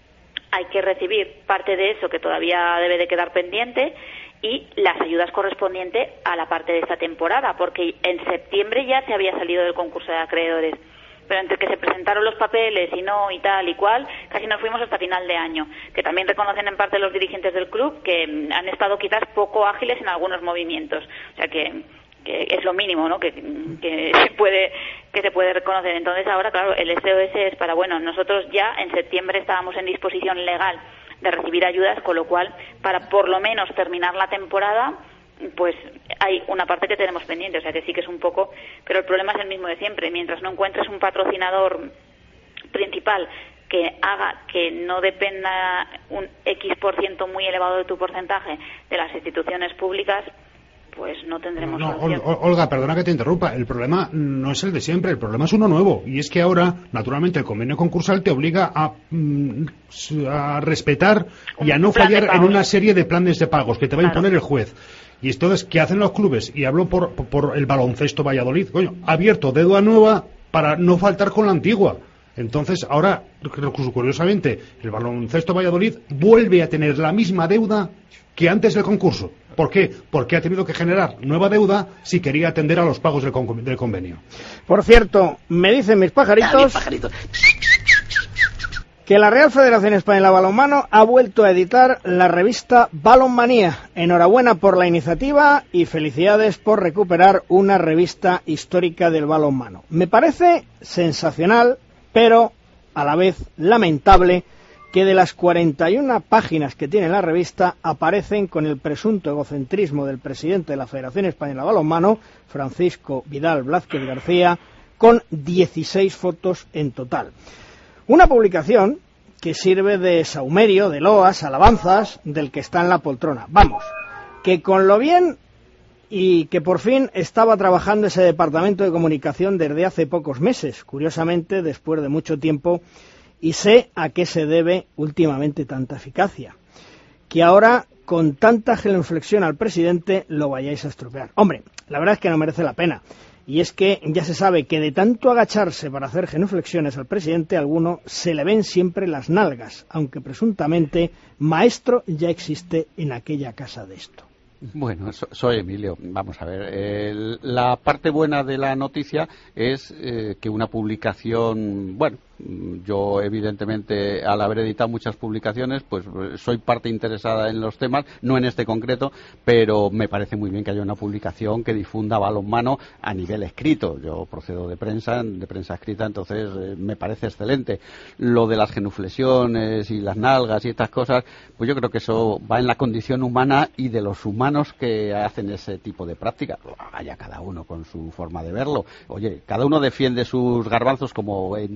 hay que recibir parte de eso que todavía debe de quedar pendiente, y las ayudas correspondientes a la parte de esta temporada, porque en septiembre ya se había salido del concurso de acreedores, pero entre que se presentaron los papeles y no y tal y cual, casi nos fuimos hasta final de año, que también reconocen en parte los dirigentes del club que han estado quizás poco ágiles en algunos movimientos, o sea que, que es lo mínimo, ¿no?, que, que se puede que se puede reconocer. Entonces ahora, claro, el S O S es para, bueno, nosotros ya en septiembre estábamos en disposición legal de recibir ayudas, con lo cual, para por lo menos terminar la temporada, pues hay una parte que tenemos pendiente, o sea que sí que es un poco, pero el problema es el mismo de siempre. Mientras no encuentres un patrocinador principal que haga que no dependa un X por ciento muy elevado de tu porcentaje de las instituciones públicas, pues no tendremos no, solución. Ol- Olga, perdona que te interrumpa. El problema no es el de siempre, el problema es uno nuevo. Y es que ahora, naturalmente, el convenio concursal te obliga a, mm, a respetar y a no fallar en una serie de planes de pagos que te va a imponer el juez. Y entonces, ¿qué hacen los clubes? Y hablo por, por el Baloncesto Valladolid. Coño, ha abierto deuda nueva para no faltar con la antigua. Entonces, ahora, curiosamente, el Baloncesto Valladolid vuelve a tener la misma deuda que antes del concurso. ¿Por qué? Porque ha tenido que generar nueva deuda si quería atender a los pagos del, con- del convenio. Por cierto, me dicen mis pajaritos, pajaritos que la Real Federación Española de Balonmano ha vuelto a editar la revista Balonmanía. Enhorabuena por la iniciativa y felicidades por recuperar una revista histórica del balonmano. Me parece sensacional, pero a la vez lamentable, que de las cuarenta y una páginas que tiene la revista aparecen con el presunto egocentrismo del presidente de la Federación Española de Balonmano, Francisco Vidal Blázquez García, con dieciséis fotos en total. Una publicación que sirve de saumerio, de loas, alabanzas del que está en la poltrona. Vamos, que con lo bien y que por fin estaba trabajando ese departamento de comunicación desde hace pocos meses, curiosamente después de mucho tiempo, y sé a qué se debe últimamente tanta eficacia. Que ahora, con tanta genuflexión al presidente, lo vayáis a estropear. Hombre, la verdad es que no merece la pena. Y es que ya se sabe que de tanto agacharse para hacer genuflexiones al presidente, a alguno se le ven siempre las nalgas, aunque presuntamente maestro ya existe en aquella casa de esto. Bueno, so, soy Emilio. Vamos a ver. El, la parte buena de la noticia es eh, que una publicación, bueno, yo evidentemente al haber editado muchas publicaciones, pues soy parte interesada en los temas, no en este concreto, pero me parece muy bien que haya una publicación que difunda balonmano a nivel escrito. Yo procedo de prensa, de prensa escrita, entonces eh, me parece excelente. Lo de las genuflexiones y las nalgas y estas cosas, pues yo creo que eso va en la condición humana y de los humanos que hacen ese tipo de práctica. Vaya cada uno con su forma de verlo. Oye, cada uno defiende sus garbanzos como entiende que debe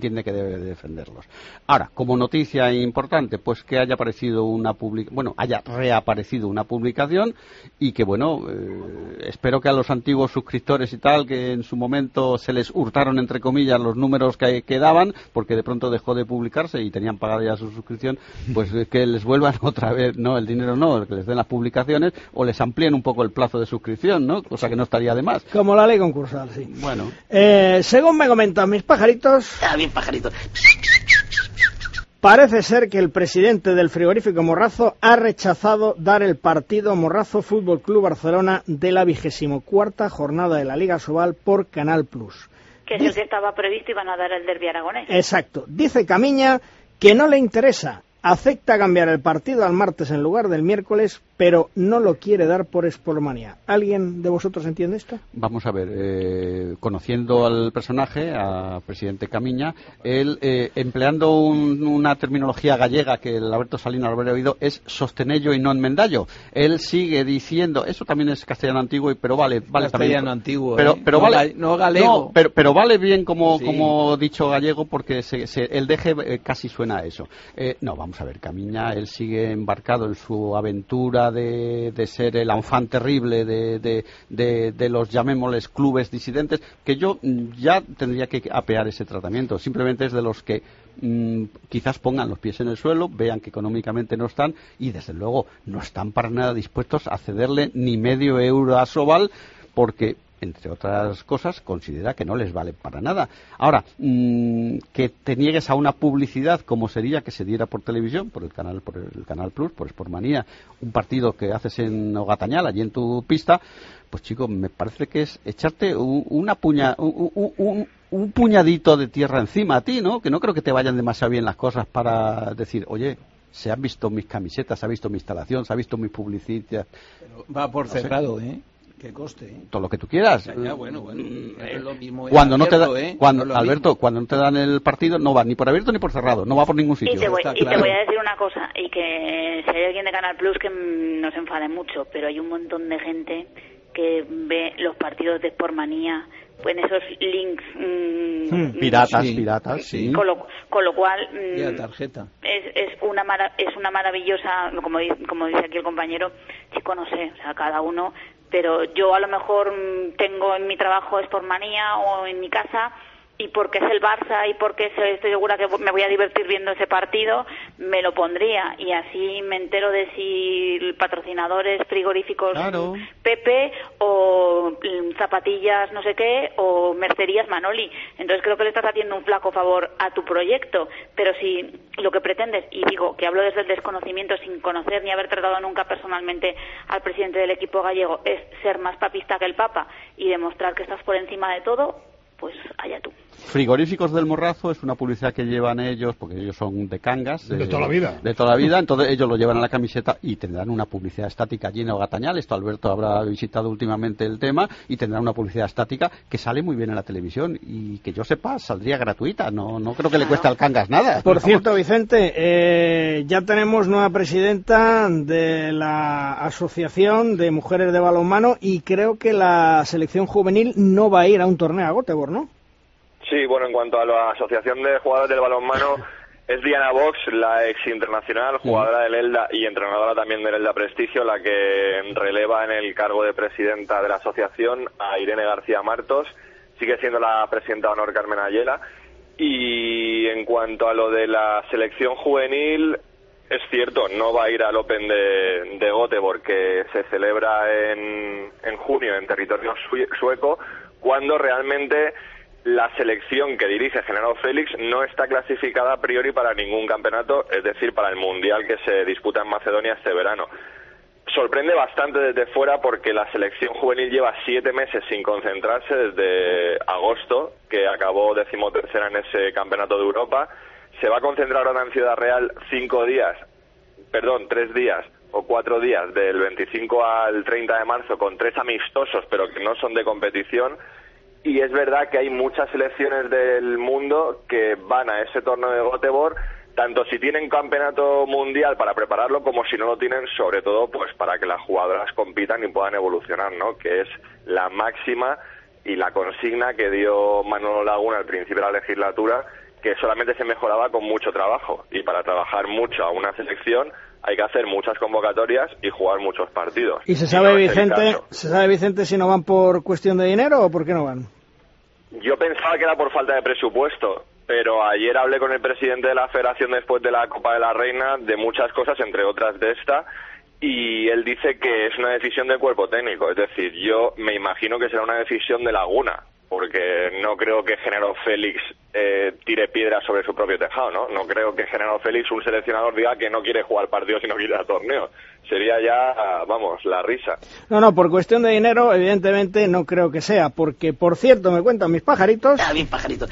debe defenderlos. Ahora, como noticia importante, pues que haya aparecido una public... bueno, haya reaparecido una publicación y que, bueno, eh, espero que a los antiguos suscriptores y tal, que en su momento se les hurtaron, entre comillas, los números que, que daban, porque de pronto dejó de publicarse y tenían pagada ya su suscripción, pues que les vuelvan otra vez, no, el dinero no, que les den las publicaciones o les amplíen un poco el plazo de suscripción, ¿no? Cosa que no estaría de más. Como la ley concursal, sí. Bueno. Eh, según me comentan mis pajaritos... Ah, bien pajaritos. Parece ser que el presidente del frigorífico Morrazo ha rechazado dar el partido Morrazo Fútbol Club Barcelona de la vigésimo cuarta jornada de la Liga Sobal por Canal Plus. Que es el que estaba previsto y van a dar el derbi aragonés. Exacto. Dice Camiña que no le interesa. Acepta cambiar el partido al martes en lugar del miércoles, pero no lo quiere dar por Sportmania. ¿Alguien de vosotros entiende esto? Vamos a ver, eh, conociendo al personaje, al presidente Camiña, él, eh, empleando un, una terminología gallega que el Alberto Salinas lo habría oído, es sostenello y no enmendallo. Él sigue diciendo, eso también es castellano antiguo, pero vale, vale castellano también. antiguo, pero, ¿eh? pero no, vale, ga, no galego. No, pero, pero vale bien como, sí. como dicho gallego, porque se, se, el deje eh, casi suena a eso. Eh, no, vamos Vamos a ver, Camiña, él sigue embarcado en su aventura de, de ser el enfant terrible de, de, de, de los, llamémosles, clubes disidentes, que yo ya tendría que apear ese tratamiento. Simplemente es de los que mmm, quizás pongan los pies en el suelo, vean que económicamente no están y, desde luego, no están para nada dispuestos a cederle ni medio euro a Sobal, porque, entre otras cosas, considera que no les vale para nada. Ahora, mmm, que te niegues a una publicidad como sería que se diera por televisión, por el canal, por el Canal Plus, por Sportmanía, un partido que haces en Ogatañal, allí en tu pista, pues chico, me parece que es echarte un, una puña, un, un, un, un puñadito de tierra encima a ti, ¿no? Que no creo que te vayan demasiado bien las cosas para decir, oye, se han visto mis camisetas, se ha visto mi instalación, se ha visto mi publicidad. Pero va por no cerrado, sé. ¿eh? Que coste, ¿eh? Todo lo que tú quieras. Ya, ya, bueno, bueno. Es lo mismo cuando no abierto, te da, ¿eh? cuando, no Alberto, mismo. cuando no te dan el partido, no va ni por abierto ni por cerrado, no va por ningún sitio. Y te voy, Está y claro. te voy a decir una cosa, y que si hay alguien de Canal Plus que no se enfade mucho, pero hay un montón de gente que ve los partidos de Sportmanía en esos links mmm, hmm, piratas, sí, piratas, sí. Con lo, con lo cual mmm, y la tarjeta. es es una mara, es una maravillosa, como dice, como dice aquí el compañero, chico, no sé, o sea, cada uno, pero yo a lo mejor mmm, tengo en mi trabajo Sportmanía o en mi casa, y porque es el Barça y porque estoy segura que me voy a divertir viendo ese partido, me lo pondría, y así me entero de si patrocinadores frigoríficos claro. Pepe o zapatillas no sé qué o mercerías Manoli. Entonces creo que le estás haciendo un flaco favor a tu proyecto, pero si lo que pretendes, y digo que hablo desde el desconocimiento sin conocer ni haber tratado nunca personalmente al presidente del equipo gallego, es ser más papista que el Papa y demostrar que estás por encima de todo, pues allá tú. Frigoríficos del Morrazo es una publicidad que llevan ellos, porque ellos son de Cangas. De, de toda la vida. De toda la vida, entonces ellos lo llevan a la camiseta y tendrán una publicidad estática allí en Ogatañal. Esto Alberto habrá visitado últimamente el tema y tendrán una publicidad estática que sale muy bien en la televisión y que yo sepa saldría gratuita. No no creo que le cueste al Cangas nada. Por cierto, Vicente, eh, ya tenemos nueva presidenta de la Asociación de Mujeres de Balonmano y creo que la selección juvenil no va a ir a un torneo a Göteborg, ¿no? Sí, bueno, en cuanto a la Asociación de Jugadores del Balonmano, es Diana Box, la ex internacional, jugadora del Elda y entrenadora también del Elda Prestigio, la que releva en el cargo de presidenta de la asociación a Irene García Martos. Sigue siendo la presidenta de honor Carmen Ayala. Y en cuanto a lo de la selección juvenil, es cierto, no va a ir al Open de, de Göteborg, que se celebra en, en junio en territorio sueco, cuando realmente la selección que dirige Genaro Félix no está clasificada a priori para ningún campeonato, es decir, para el Mundial que se disputa en Macedonia este verano. Sorprende bastante desde fuera porque la selección juvenil lleva siete meses sin concentrarse desde agosto, que acabó decimotercera en ese campeonato de Europa. Se va a concentrar ahora en Ciudad Real cinco días, perdón, tres días o cuatro días, del veinticinco al treinta de marzo, con tres amistosos, pero que no son de competición. Y es verdad que hay muchas selecciones del mundo que van a ese torneo de Göteborg, tanto si tienen campeonato mundial para prepararlo como si no lo tienen, sobre todo pues para que las jugadoras compitan y puedan evolucionar, ¿no? Que es la máxima y la consigna que dio Manolo Laguna al principio de la legislatura, que solamente se mejoraba con mucho trabajo, y para trabajar mucho a una selección hay que hacer muchas convocatorias y jugar muchos partidos. ¿Y se sabe, no Vicente, se sabe, Vicente, si no van por cuestión de dinero o por qué no van? Yo pensaba que era por falta de presupuesto, pero ayer hablé con el presidente de la Federación después de la Copa de la Reina de muchas cosas, entre otras de esta, y él dice que es una decisión del cuerpo técnico. Es decir, yo me imagino que será una decisión de Laguna, porque no creo que Genaro Félix eh, tire piedras sobre su propio tejado, ¿no? No creo que Genaro Félix, un seleccionador, diga que no quiere jugar partidos y no quiere ir a torneo. Sería ya, vamos, la risa. No, no, por cuestión de dinero, evidentemente no creo que sea, porque, por cierto, me cuentan mis pajaritos... Ah, mis pajaritos...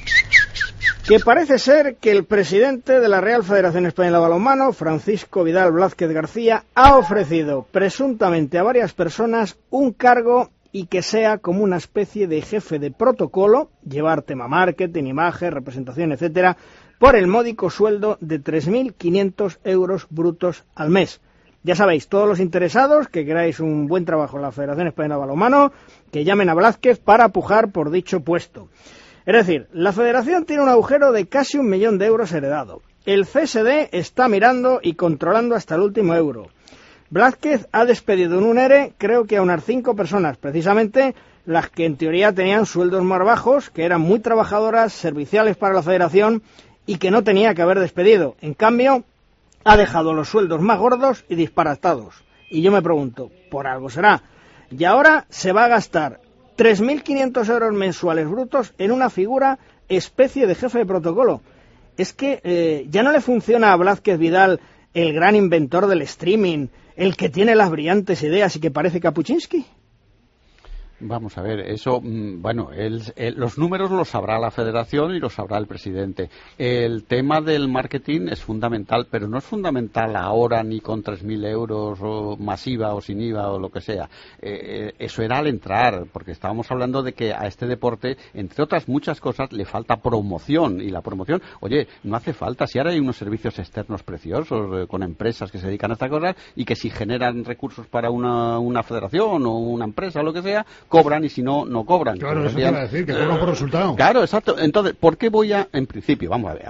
que parece ser que el presidente de la Real Federación Española de Balonmano, Francisco Vidal Blázquez García, ha ofrecido presuntamente a varias personas un cargo y que sea como una especie de jefe de protocolo, llevar tema marketing, imagen, representación, etcétera, por el módico sueldo de tres mil quinientos euros brutos al mes. Ya sabéis, todos los interesados que queráis un buen trabajo en la Federación Española de Balonmano, que llamen a Blázquez para pujar por dicho puesto. Es decir, la Federación tiene un agujero de casi un millón de euros heredado. El C S D está mirando y controlando hasta el último euro. Blázquez ha despedido en un ERE, creo que a unas cinco personas, precisamente las que en teoría tenían sueldos más bajos, que eran muy trabajadoras, serviciales para la Federación y que no tenía que haber despedido. En cambio, ha dejado los sueldos más gordos y disparatados. Y yo me pregunto, por algo será. Y ahora se va a gastar tres mil quinientos euros mensuales brutos en una figura especie de jefe de protocolo. Es que eh, ya no le funciona a Blázquez Vidal, el gran inventor del streaming, el que tiene las brillantes ideas y que parece Kapuczynski. Vamos a ver, eso, bueno, él, él, los números los sabrá la Federación y los sabrá el presidente. El tema del marketing es fundamental, pero no es fundamental ahora ni con tres mil euros o más I V A o sin I V A o lo que sea. Eh, eso era al entrar, porque estábamos hablando de que a este deporte, entre otras muchas cosas, le falta promoción. Y la promoción, oye, no hace falta. Si ahora hay unos servicios externos preciosos eh, con empresas que se dedican a estas cosas y que si generan recursos para una, una federación o una empresa o lo que sea, cobran, y si no, no cobran. Claro, eso te iba a decir, que cobran por resultado. Claro, exacto. Entonces, ¿por qué voy a, en principio, vamos a ver,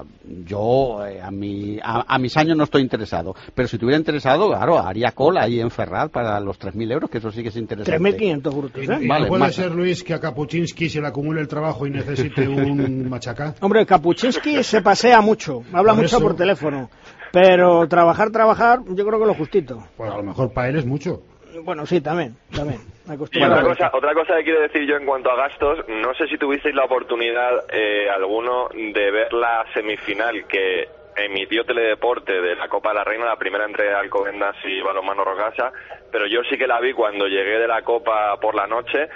yo eh, a, mi, a, a mis años no estoy interesado, pero si estuviera interesado, claro, haría cola ahí en Ferraz para los tres mil euros, que eso sí que es interesante. tres mil quinientos brutos, ¿eh? ¿Y, y vale, no puede más... ser, Luis, que a Kapuczynski se le acumule el trabajo y necesite un machacá? Hombre, Kapuczynski se pasea mucho, habla por mucho eso... por teléfono, pero trabajar, trabajar, yo creo que lo justito. Pues a lo mejor para él es mucho. Bueno, sí, también, también. Y otra cosa, otra cosa que quiero decir yo en cuanto a gastos, no sé si tuvisteis la oportunidad eh, alguno de ver la semifinal que emitió Teledeporte de la Copa de la Reina, la primera entre Alcobendas y Balonmano Rocasa, pero yo sí que la vi cuando llegué de la Copa por la noche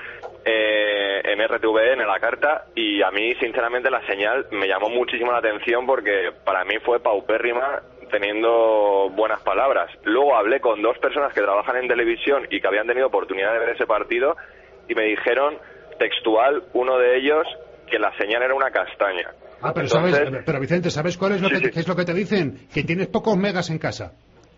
eh, en R T V E, en la carta, y a mí sinceramente la señal me llamó muchísimo la atención porque para mí fue paupérrima, teniendo buenas palabras. Luego hablé con dos personas que trabajan en televisión y que habían tenido oportunidad de ver ese partido y me dijeron textual, uno de ellos, que la señal era una castaña. Ah, pero Entonces, sabes, pero Vicente, ¿sabes cuál es lo, sí, que, sí. qué es lo que te dicen? Que tienes pocos megas en casa.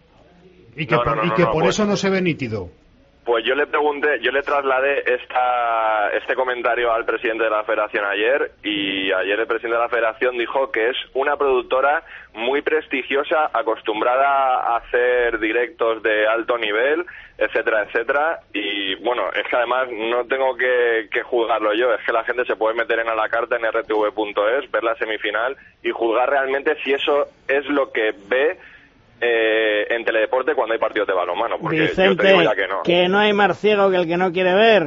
Y que no, por, no, no, y que no, por pues, eso no se ve nítido. Pues yo le pregunté, yo le trasladé esta, este comentario al presidente de la Federación ayer, y ayer el presidente de la Federación dijo que es una productora muy prestigiosa, acostumbrada a hacer directos de alto nivel, etcétera, etcétera, y bueno, es que además no tengo que, que juzgarlo yo, es que la gente se puede meter en a la carta en R T V punto es, ver la semifinal y juzgar realmente si eso es lo que ve Eh, en Teledeporte cuando hay partidos de balonmano, porque Vicente, yo te digo ya que no. que no hay más ciego que el que no quiere ver,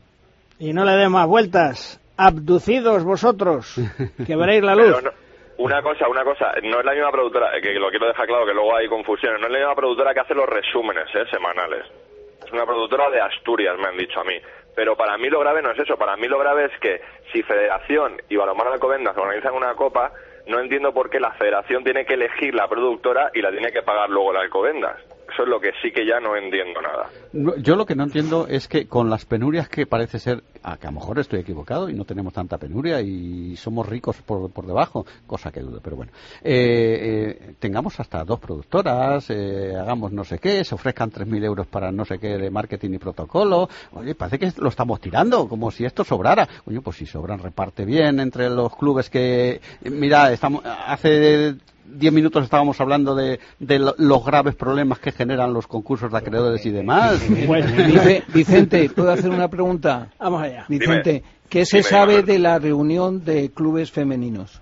y no le dé más vueltas. Abducidos vosotros, que veréis la luz. No, una cosa, una cosa, no es la misma productora, que lo quiero dejar claro, que luego hay confusiones, no es la misma productora que hace los resúmenes eh, semanales. Es una productora de Asturias, me han dicho a mí. Pero para mí lo grave no es eso, para mí lo grave es que si Federación y Balonmano Alcobendas organizan una copa, no entiendo por qué la Federación tiene que elegir la productora y la tiene que pagar luego la Alcobendas. Eso es lo que sí que ya no entiendo nada. Yo lo que no entiendo es que con las penurias que parece ser, a que a lo mejor estoy equivocado y no tenemos tanta penuria y somos ricos por, por debajo, cosa que dudo, pero bueno, eh, eh, tengamos hasta dos productoras, eh, hagamos no sé qué, se ofrezcan tres mil euros para no sé qué de marketing y protocolo. Oye, parece que lo estamos tirando, como si esto sobrara. Oye, pues si sobran, reparte bien entre los clubes que... Mira, estamos hace... Diez minutos estábamos hablando de, de los graves problemas que generan los concursos de acreedores y demás. Bueno, Vicente, ¿puedo hacer una pregunta? Vamos allá. Vicente, Dime. ¿qué se Dime, sabe Manuel. de la reunión de clubes femeninos?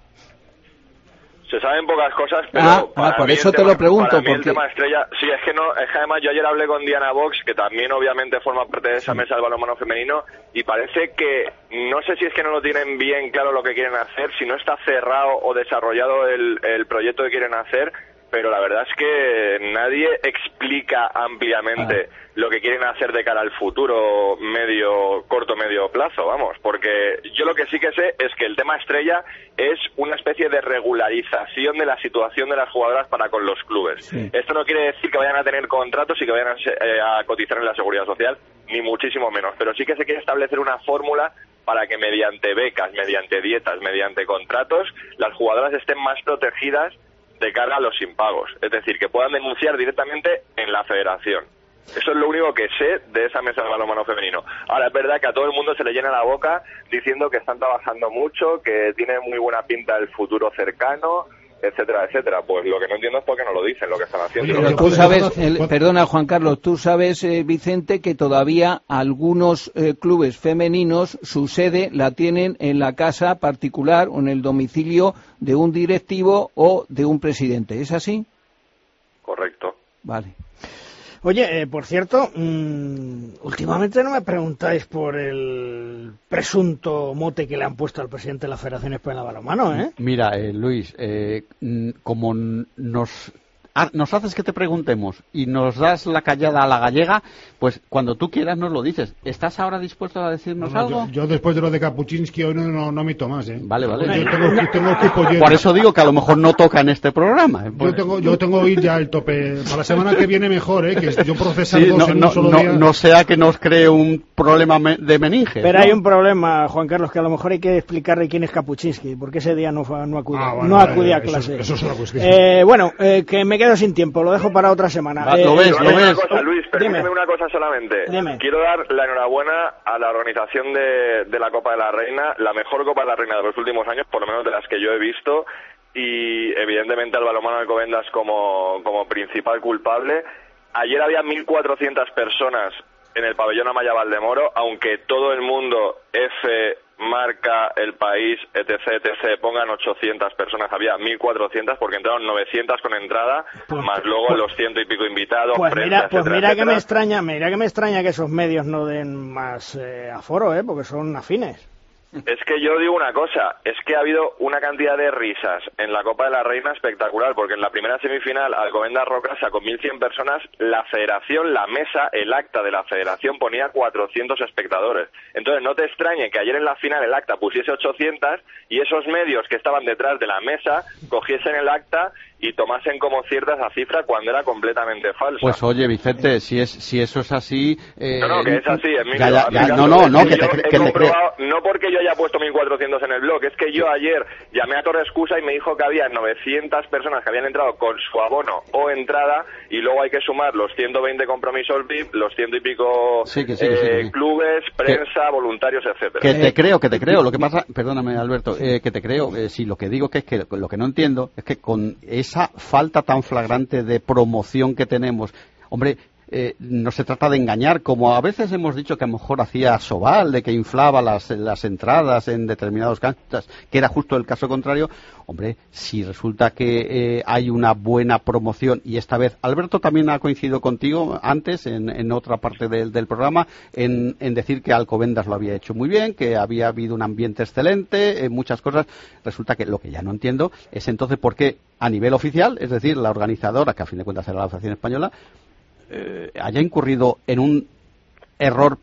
Se saben pocas cosas, pero Ah, para ah, por mí eso el te tema, lo pregunto, para mí el porque- tema estrella, sí, es que no, es que además yo ayer hablé con Diana Vox, que también obviamente forma parte de esa mesa del balonmano femenino, y parece que, no sé si es que no lo tienen bien claro lo que quieren hacer, si no está cerrado o desarrollado el, el proyecto que quieren hacer, pero la verdad es que nadie explica ampliamente Ah. lo que quieren hacer de cara al futuro medio, corto, medio plazo, vamos, porque yo lo que sí que sé es que el tema estrella es una especie de regularización de la situación de las jugadoras para con los clubes. Sí. Esto no quiere decir que vayan a tener contratos y que vayan a, se- eh, a cotizar en la seguridad social, ni muchísimo menos, pero sí que se quiere establecer una fórmula para que mediante becas, mediante dietas, mediante contratos, las jugadoras estén más protegidas de cara a los impagos, es decir, que puedan denunciar directamente en la federación. Eso es lo único que sé de esa mesa de balonmano femenino. Ahora, es verdad que a todo el mundo se le llena la boca diciendo que están trabajando mucho, que tiene muy buena pinta el futuro cercano, etcétera, etcétera. Pues lo que no entiendo es por qué no lo dicen, lo que están haciendo. Oye, Pero tú sabes, el- perdona Juan Carlos, tú sabes, eh, Vicente, que todavía algunos eh, clubes femeninos su sede la tienen en la casa particular o en el domicilio de un directivo o de un presidente. ¿Es así? Correcto. Vale. Oye, eh, por cierto, mmm, últimamente no me preguntáis por el presunto mote que le han puesto al presidente de la Federación Española de Balonmano, ¿eh? Mira, eh, Luis, eh, mm, como n- nos, ha- nos haces que te preguntemos y nos das la callada a la gallega, pues cuando tú quieras nos lo dices. ¿Estás ahora dispuesto a decirnos No, no, algo? yo, yo después de lo de Kapuczynski hoy no, no, no mito más, ¿eh? Vale, vale. Yo tengo, tengo el cupo lleno. Por eso digo que a lo mejor no toca en este programa. ¿eh? Yo Por- tengo, yo tengo hoy ya el tope. Para la semana que viene mejor, ¿eh? Que yo procesar Sí, dos no, en no, un solo no- día. no sea que nos cree un problema me- de meninge. Pero ¿no? hay un problema, Juan Carlos, que a lo mejor hay que explicarle quién es Kapuczynski, porque ese día no, fue, no acudió, Ah, bueno, no vale, acudí a eso es- clase. eso es una cuestión. Eh, bueno, eh, que me quedo sin tiempo, lo dejo para otra semana. Va, Eh, lo ves, Pero lo hay una ves. cosa, Luis, permíteme Dime. una cosa solamente. Dime. Quiero dar la enhorabuena a la organización de, de la Copa de la Reina, la mejor Copa de la Reina de los últimos años, por lo menos de las que yo he visto, y evidentemente al balonmano Alcobendas como, como principal culpable. Ayer había mil cuatrocientas personas en el pabellón Amaya Valdemoro, aunque todo el mundo, F, Marca, El País, etc, etc, pongan ochocientas personas, había mil cuatrocientas porque entraron novecientas con entrada, Pues- más luego pues- los ciento y pico invitados, Pues prensa, mira, pues etcétera, mira que etcétera. me extraña, mira que me extraña que esos medios no den más eh, aforo, ¿eh? Porque son afines. Es que yo digo una cosa, es que ha habido una cantidad de risas en la Copa de la Reina espectacular, porque en la primera semifinal Alcobendas Roca sacó mil cien personas, la federación, la mesa, el acta de la federación ponía cuatrocientos espectadores. Entonces no te extrañe que ayer en la final el acta pusiese ochocientas y esos medios que estaban detrás de la mesa cogiesen el acta y tomasen como cierta esa cifra cuando era completamente falsa. Pues oye, Vicente, si es si eso es así... eh, No, no, que es así, Emilio. ya, ya, hazme ya, caso. no, no, no, Es que te, yo cre- he que te creo. comprobado, no porque yo haya puesto mil cuatrocientos en el blog, es que yo ayer llamé a Torre Excusa y me dijo que había novecientas personas que habían entrado con su abono o entrada y luego hay que sumar los ciento veinte compromisos V I P, los ciento y pico Sí, que sí, que sí, eh, que sí. clubes, prensa, voluntarios, etcétera. Que te creo, que te creo. Lo que pasa, perdóname, Alberto, eh, que te creo. Eh, sí, lo que digo que es que lo que no entiendo es que con esa falta tan flagrante de promoción que tenemos, hombre, eh, no se trata de engañar, como a veces hemos dicho que a lo mejor hacía Sobal, de que inflaba las, las entradas en determinados canchas, que era justo el caso contrario. Hombre, si resulta que eh, hay una buena promoción, y esta vez Alberto también ha coincidido contigo antes, en, en otra parte del, del programa, en, en decir que Alcobendas lo había hecho muy bien, que había habido un ambiente excelente, eh, muchas cosas. Resulta que lo que ya no entiendo es entonces por qué a nivel oficial, es decir, la organizadora, que a fin de cuentas era la Asociación Española, eh, haya incurrido en un error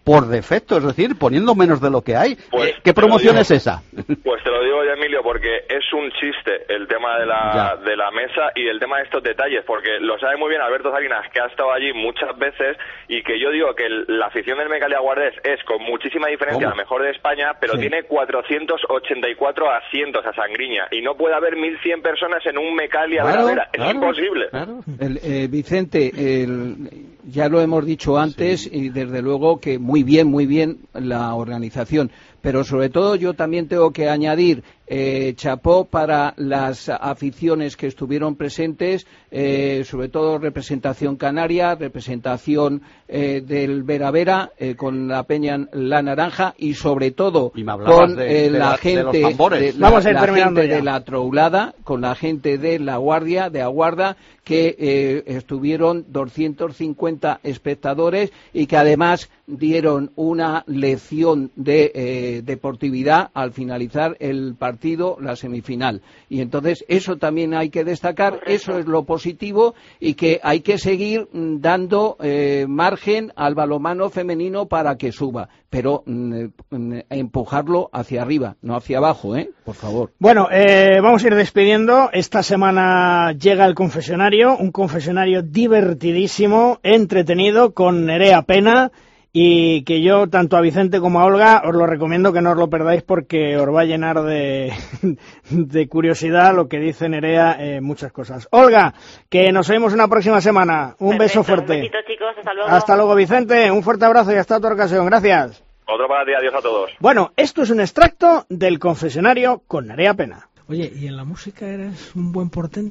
por defecto, es decir, poniendo menos de lo que hay. Pues, ¿Qué promoción digo, es esa? Pues te lo digo yo, Emilio, porque es un chiste el tema de la, de la mesa y el tema de estos detalles, porque lo sabe muy bien Alberto Salinas, que ha estado allí muchas veces, y que yo digo que el, la afición del Mecalia Guardés es con muchísima diferencia ¿Cómo? la mejor de España, pero sí. tiene cuatrocientos ochenta y cuatro asientos a Sangriña, y no puede haber mil cien personas en un Mecalia claro, Vera, es claro, imposible. Claro. El, eh, Vicente, el, ya lo hemos dicho antes, sí. y desde luego que muy bien, muy bien la organización, pero sobre todo yo también tengo que añadir eh, chapó para las aficiones que estuvieron presentes, eh, sobre todo representación canaria, representación eh, del Vera Vera, eh, con la Peña La Naranja y sobre todo y con de, eh, de la, la gente, de los de, Vamos la, a ir la terminando gente ya. de la Troulada, con la gente de la Guardia, de Aguarda, que eh, estuvieron doscientos cincuenta espectadores y que además dieron una lección de eh, deportividad al finalizar el partido, la semifinal. Y entonces eso también hay que destacar, Correcto. Eso es lo positivo y que hay que seguir mm, dando eh, margen al balonmano femenino para que suba, pero mm, mm, empujarlo hacia arriba, no hacia abajo, ¿eh? Por favor. Bueno, eh, vamos a ir despidiendo. Esta semana llega el confesionario, un confesionario divertidísimo, entretenido, con Nerea Pena, y que yo, tanto a Vicente como a Olga, os lo recomiendo que no os lo perdáis porque os va a llenar de, de curiosidad lo que dice Nerea, eh, muchas cosas. Olga, que nos vemos una próxima semana. Un Perfecto, beso fuerte. Un besito, chicos, hasta luego. Hasta luego, Vicente. Un fuerte abrazo y hasta otra ocasión. Gracias. Otro para ti, adiós a todos. Bueno, esto es un extracto del confesionario con Nerea Pena. Oye, ¿y en la música eres un buen portento?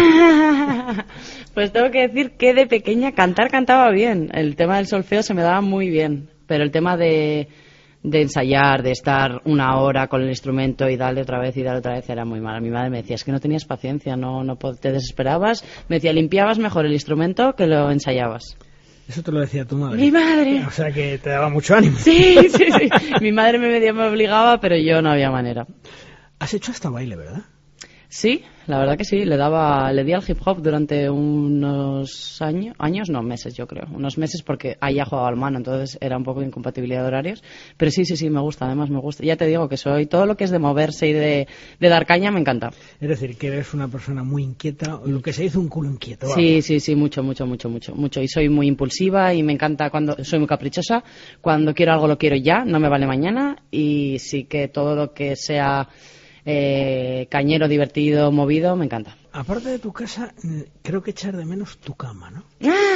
Pues tengo que decir que de pequeña cantar cantaba bien. El tema del solfeo se me daba muy bien. Pero el tema de, de ensayar, de estar una hora con el instrumento y darle otra vez y darle otra vez era muy mal. Mi madre me decía, es que no tenías paciencia, no, no te desesperabas. Me decía, limpiabas mejor el instrumento que lo ensayabas. Eso te lo decía tu madre. Mi madre. O sea que te daba mucho ánimo. Sí, sí, sí. Mi madre me medio me obligaba, pero yo no había manera. Has hecho hasta baile, ¿verdad? Sí, la verdad que sí. Le daba, le di al hip hop durante unos años, años, no, meses yo creo. Unos meses porque ahí ya jugaba al mano, entonces era un poco de incompatibilidad de horarios. Pero sí, sí, sí, me gusta, además me gusta. Ya te digo que soy, todo lo que es de moverse y de, de dar caña me encanta. Es decir, que eres una persona muy inquieta, lo que se dice un culo inquieto. Vamos. Sí, sí, sí, mucho, mucho, mucho, mucho, mucho. Y soy muy impulsiva y me encanta cuando, soy muy caprichosa. Cuando quiero algo lo quiero ya, no me vale mañana. Y sí que todo lo que sea Eh, cañero, divertido, movido, me encanta. Aparte de tu casa, creo que echar de menos tu cama, ¿no?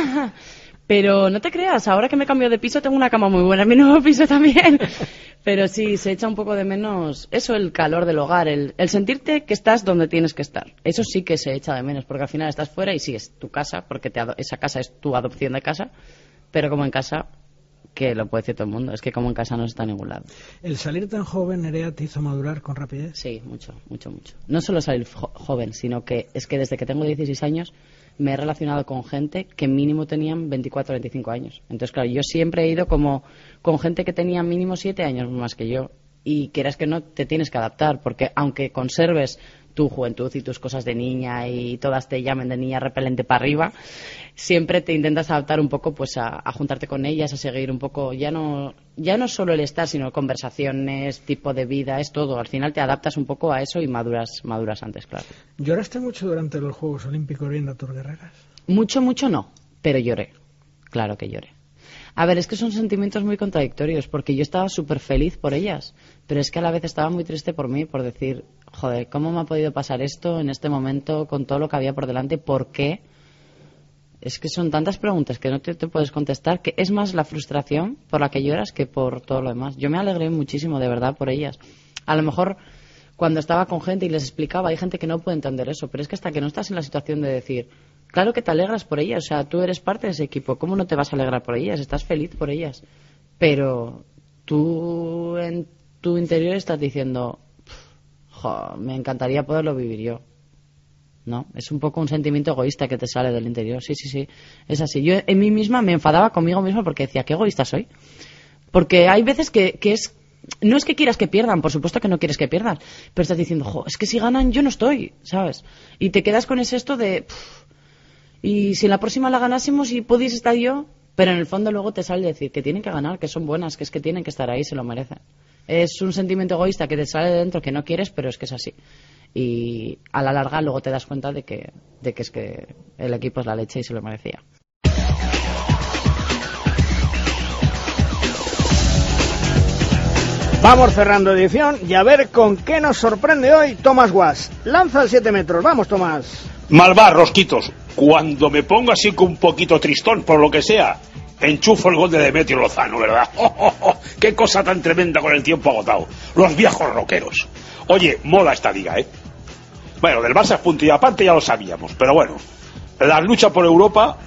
Pero no te creas, ahora que me cambio de piso tengo una cama muy buena en mi nuevo piso también. Pero sí, se echa un poco de menos eso, el calor del hogar, el, el sentirte que estás donde tienes que estar. Eso sí que se echa de menos, porque al final estás fuera y sí, es tu casa, porque te ado- esa casa es tu adopción de casa, pero como en casa, que lo puede decir todo el mundo, es que como en casa no está en ningún lado. ¿El salir tan joven, Nerea, te hizo madurar con rapidez? Sí, mucho, mucho, mucho. No solo salir jo- joven, sino que es que desde que tengo dieciséis años me he relacionado con gente que mínimo tenían veinticuatro o veinticinco años. Entonces, claro, yo siempre he ido como con gente que tenía mínimo siete años más que yo. Y quieras que no, te tienes que adaptar, porque aunque conserves tu juventud y tus cosas de niña y todas te llamen de niña repelente para arriba, siempre te intentas adaptar un poco pues a, a juntarte con ellas, a seguir un poco, ya no ya no solo el estar, sino conversaciones, tipo de vida, es todo. Al final te adaptas un poco a eso y maduras maduras antes, claro. ¿Lloraste mucho durante los Juegos Olímpicos viendo a tus guerreras? Mucho, mucho no, pero lloré. Claro que lloré. A ver, es que son sentimientos muy contradictorios, porque yo estaba súper feliz por ellas, pero es que a la vez estaba muy triste por mí, por decir, joder, ¿cómo me ha podido pasar esto en este momento con todo lo que había por delante? ¿Por qué? Es que son tantas preguntas que no te, te puedes contestar, que es más la frustración por la que lloras que por todo lo demás. Yo me alegré muchísimo, de verdad, por ellas. A lo mejor cuando estaba con gente y les explicaba, hay gente que no puede entender eso, pero es que hasta que no estás en la situación de decir, claro que te alegras por ellas, o sea, tú eres parte de ese equipo, ¿cómo no te vas a alegrar por ellas? Estás feliz por ellas, pero tú en tu interior estás diciendo, jo, me encantaría poderlo vivir yo. No, es un poco un sentimiento egoísta que te sale del interior, sí, sí, sí, es así. Yo en mí misma me enfadaba conmigo misma porque decía, qué egoísta soy. Porque hay veces que, que es, no es que quieras que pierdan, por supuesto que no quieres que pierdan, pero estás diciendo, jo, es que si ganan yo no estoy, ¿sabes? Y te quedas con ese esto de, pff, y si en la próxima la ganásemos y pudiese estar yo, Pero en el fondo luego te sale decir que tienen que ganar, que son buenas, que es que tienen que estar ahí, se lo merecen. Es un sentimiento egoísta que te sale de dentro que no quieres, pero es que es así. Y a la larga luego te das cuenta de que, de que es que el equipo es la leche y se lo merecía. Vamos cerrando edición y a ver con qué nos sorprende hoy Tomás Guas. Lanza el siete metros. Vamos, Tomás. Malvar, Rosquitos. Cuando me pongo así con un poquito tristón, por lo que sea, enchufo el gol de Demetrio Lozano, ¿verdad? ¡Oh, oh, oh! ¡Qué cosa tan tremenda con el tiempo agotado! Los viejos roqueros. Oye, mola esta liga, ¿eh? Bueno, del Barça es punto y aparte ya lo sabíamos, pero bueno, la lucha por Europa...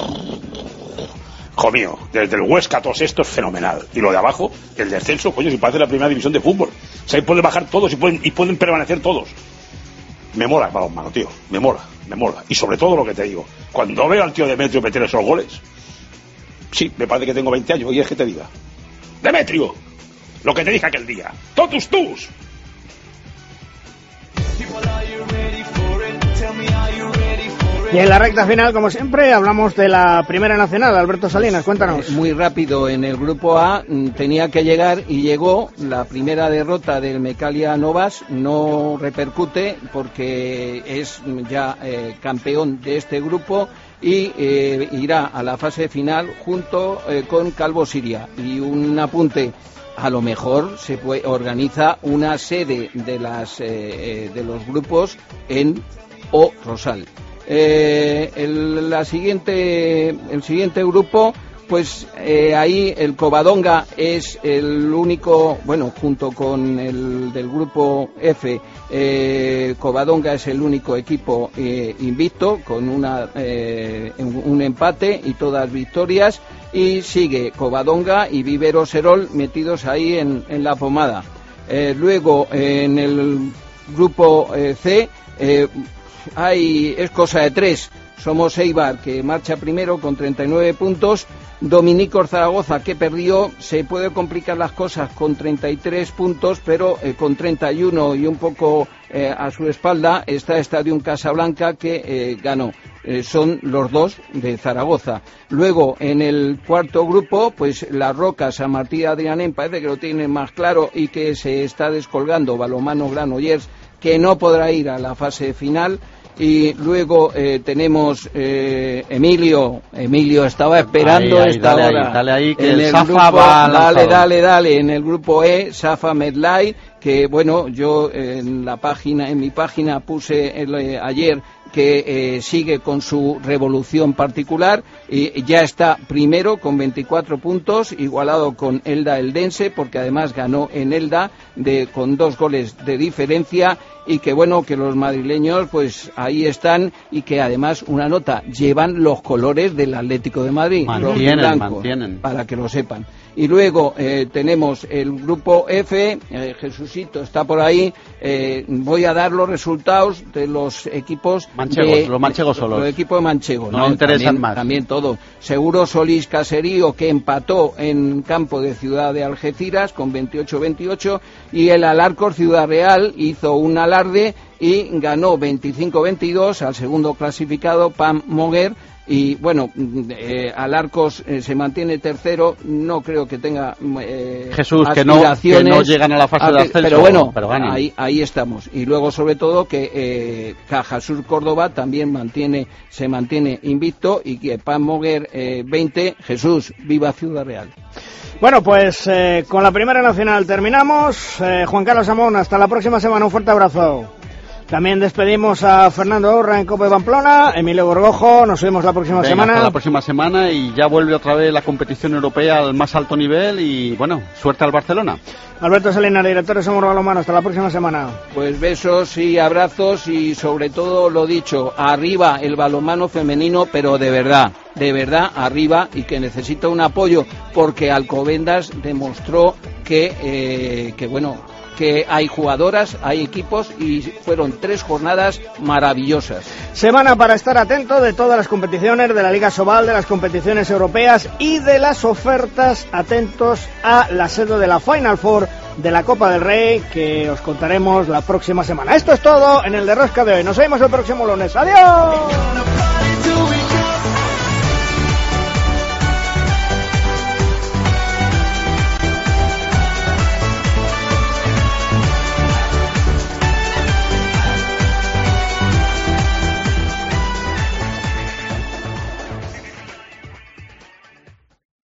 Hijo mío, desde el Huesca a todos estos, fenomenal. Y lo de abajo, el descenso, coño, si parece la primera división de fútbol. O sea, ahí pueden bajar todos y pueden, y pueden permanecer todos. Me mola el balonmano, tío, me mola, me mola. Y sobre todo lo que te digo, cuando veo al tío Demetrio meter esos goles, sí, me parece que tengo veinte años, y es que te diga, Demetrio, lo que te dije aquel día, totus tus. Y en la recta final, como siempre, hablamos de la Primera Nacional. Alberto Salinas, cuéntanos. Muy rápido, en el grupo A tenía que llegar y llegó. La primera derrota del Mecalia Novas no repercute porque es ya eh, campeón de este grupo y eh, irá a la fase final junto eh, con Calvo Siria. Y un apunte, a lo mejor se puede, organiza una sede de, las, eh, eh, de los grupos en O Rosal. Eh, el, la siguiente, el siguiente grupo, pues eh, ahí el Covadonga es el único, bueno, junto con el del grupo F, eh, Covadonga es el único equipo eh, invicto, con una, eh, un empate y todas victorias, y sigue Covadonga y Vivero Serol metidos ahí en, en la pomada. Eh, luego, eh, en el grupo eh, C, eh, Hay, es cosa de tres. Somos Eibar, que marcha primero con treinta y nueve puntos. Dominicos Zaragoza, que perdió. Se puede complicar las cosas con treinta y tres puntos, pero eh, con treinta y uno y un poco eh, a su espalda está Stadium Casablanca, que eh, ganó. Eh, son los dos de Zaragoza. Luego, en el cuarto grupo, pues Las Rocas, San Martín Adrianen, parece que lo tienen más claro y que se está descolgando Balonmano Granollers, que no podrá ir a la fase final. Y luego eh, tenemos eh, Emilio, Emilio estaba esperando ahí, ahí, esta dale hora. Ahí, dale ahí, que en el, el Safa grupo, va dale, dale, dale, en el grupo E, Safa Medlay, que bueno, yo en la página, en mi página puse el, eh, ayer que eh, sigue con su revolución particular y ya está primero con veinticuatro puntos, igualado con Elda Eldense, porque además ganó en Elda de, con dos goles de diferencia, y que bueno, que los madrileños pues ahí están, y que además una nota, llevan los colores del Atlético de Madrid, mantienen, los blancos, mantienen. para que lo sepan. Y luego eh, tenemos el grupo F, eh, Jesucito está por ahí, eh, voy a dar los resultados de los equipos manchegos, de, los manchegos solos. Los equipos de manchegos, no, ¿no? me interesan también, más. También todo. Seguro Solís Caserío, que empató en campo de Ciudad de Algeciras con veintiocho veintiocho, y el Alarcos Ciudad Real hizo un alarde y ganó veinticinco veintidós al segundo clasificado, Pam Moguer. Y bueno, eh, Alarcos eh, se mantiene tercero, no creo que tenga eh, Jesús, que no, que no llegan a la fase a, de ascenso, pero bueno, pero ahí, ahí estamos. Y luego sobre todo que eh, Cajasur Córdoba también mantiene, se mantiene invicto, y que Pam Moguer eh, veinte. Jesús, viva Ciudad Real. Bueno, pues eh, con la Primera Nacional terminamos. eh, Juan Carlos Amón, hasta la próxima semana, un fuerte abrazo. También despedimos a Fernando Orra en Cope Pamplona, Emilio Gorgojo, nos vemos la próxima Venga, semana. Hasta la próxima semana, y ya vuelve otra vez la competición europea al más alto nivel, y bueno, suerte al Barcelona. Alberto Salinas, director de Somos Balonmano, hasta la próxima semana. Pues besos y abrazos, y sobre todo lo dicho, arriba el balonmano femenino, pero de verdad, de verdad arriba, y que necesita un apoyo, porque Alcobendas demostró que, eh, que bueno, que hay jugadoras, hay equipos, y fueron tres jornadas maravillosas. Semana para estar atento de todas las competiciones de la Liga Sobal, de las competiciones europeas y de las ofertas. Atentos a la sede de la Final Four de la Copa del Rey, que os contaremos la próxima semana. Esto es todo en el de Rosca de hoy. Nos vemos el próximo lunes. ¡Adiós!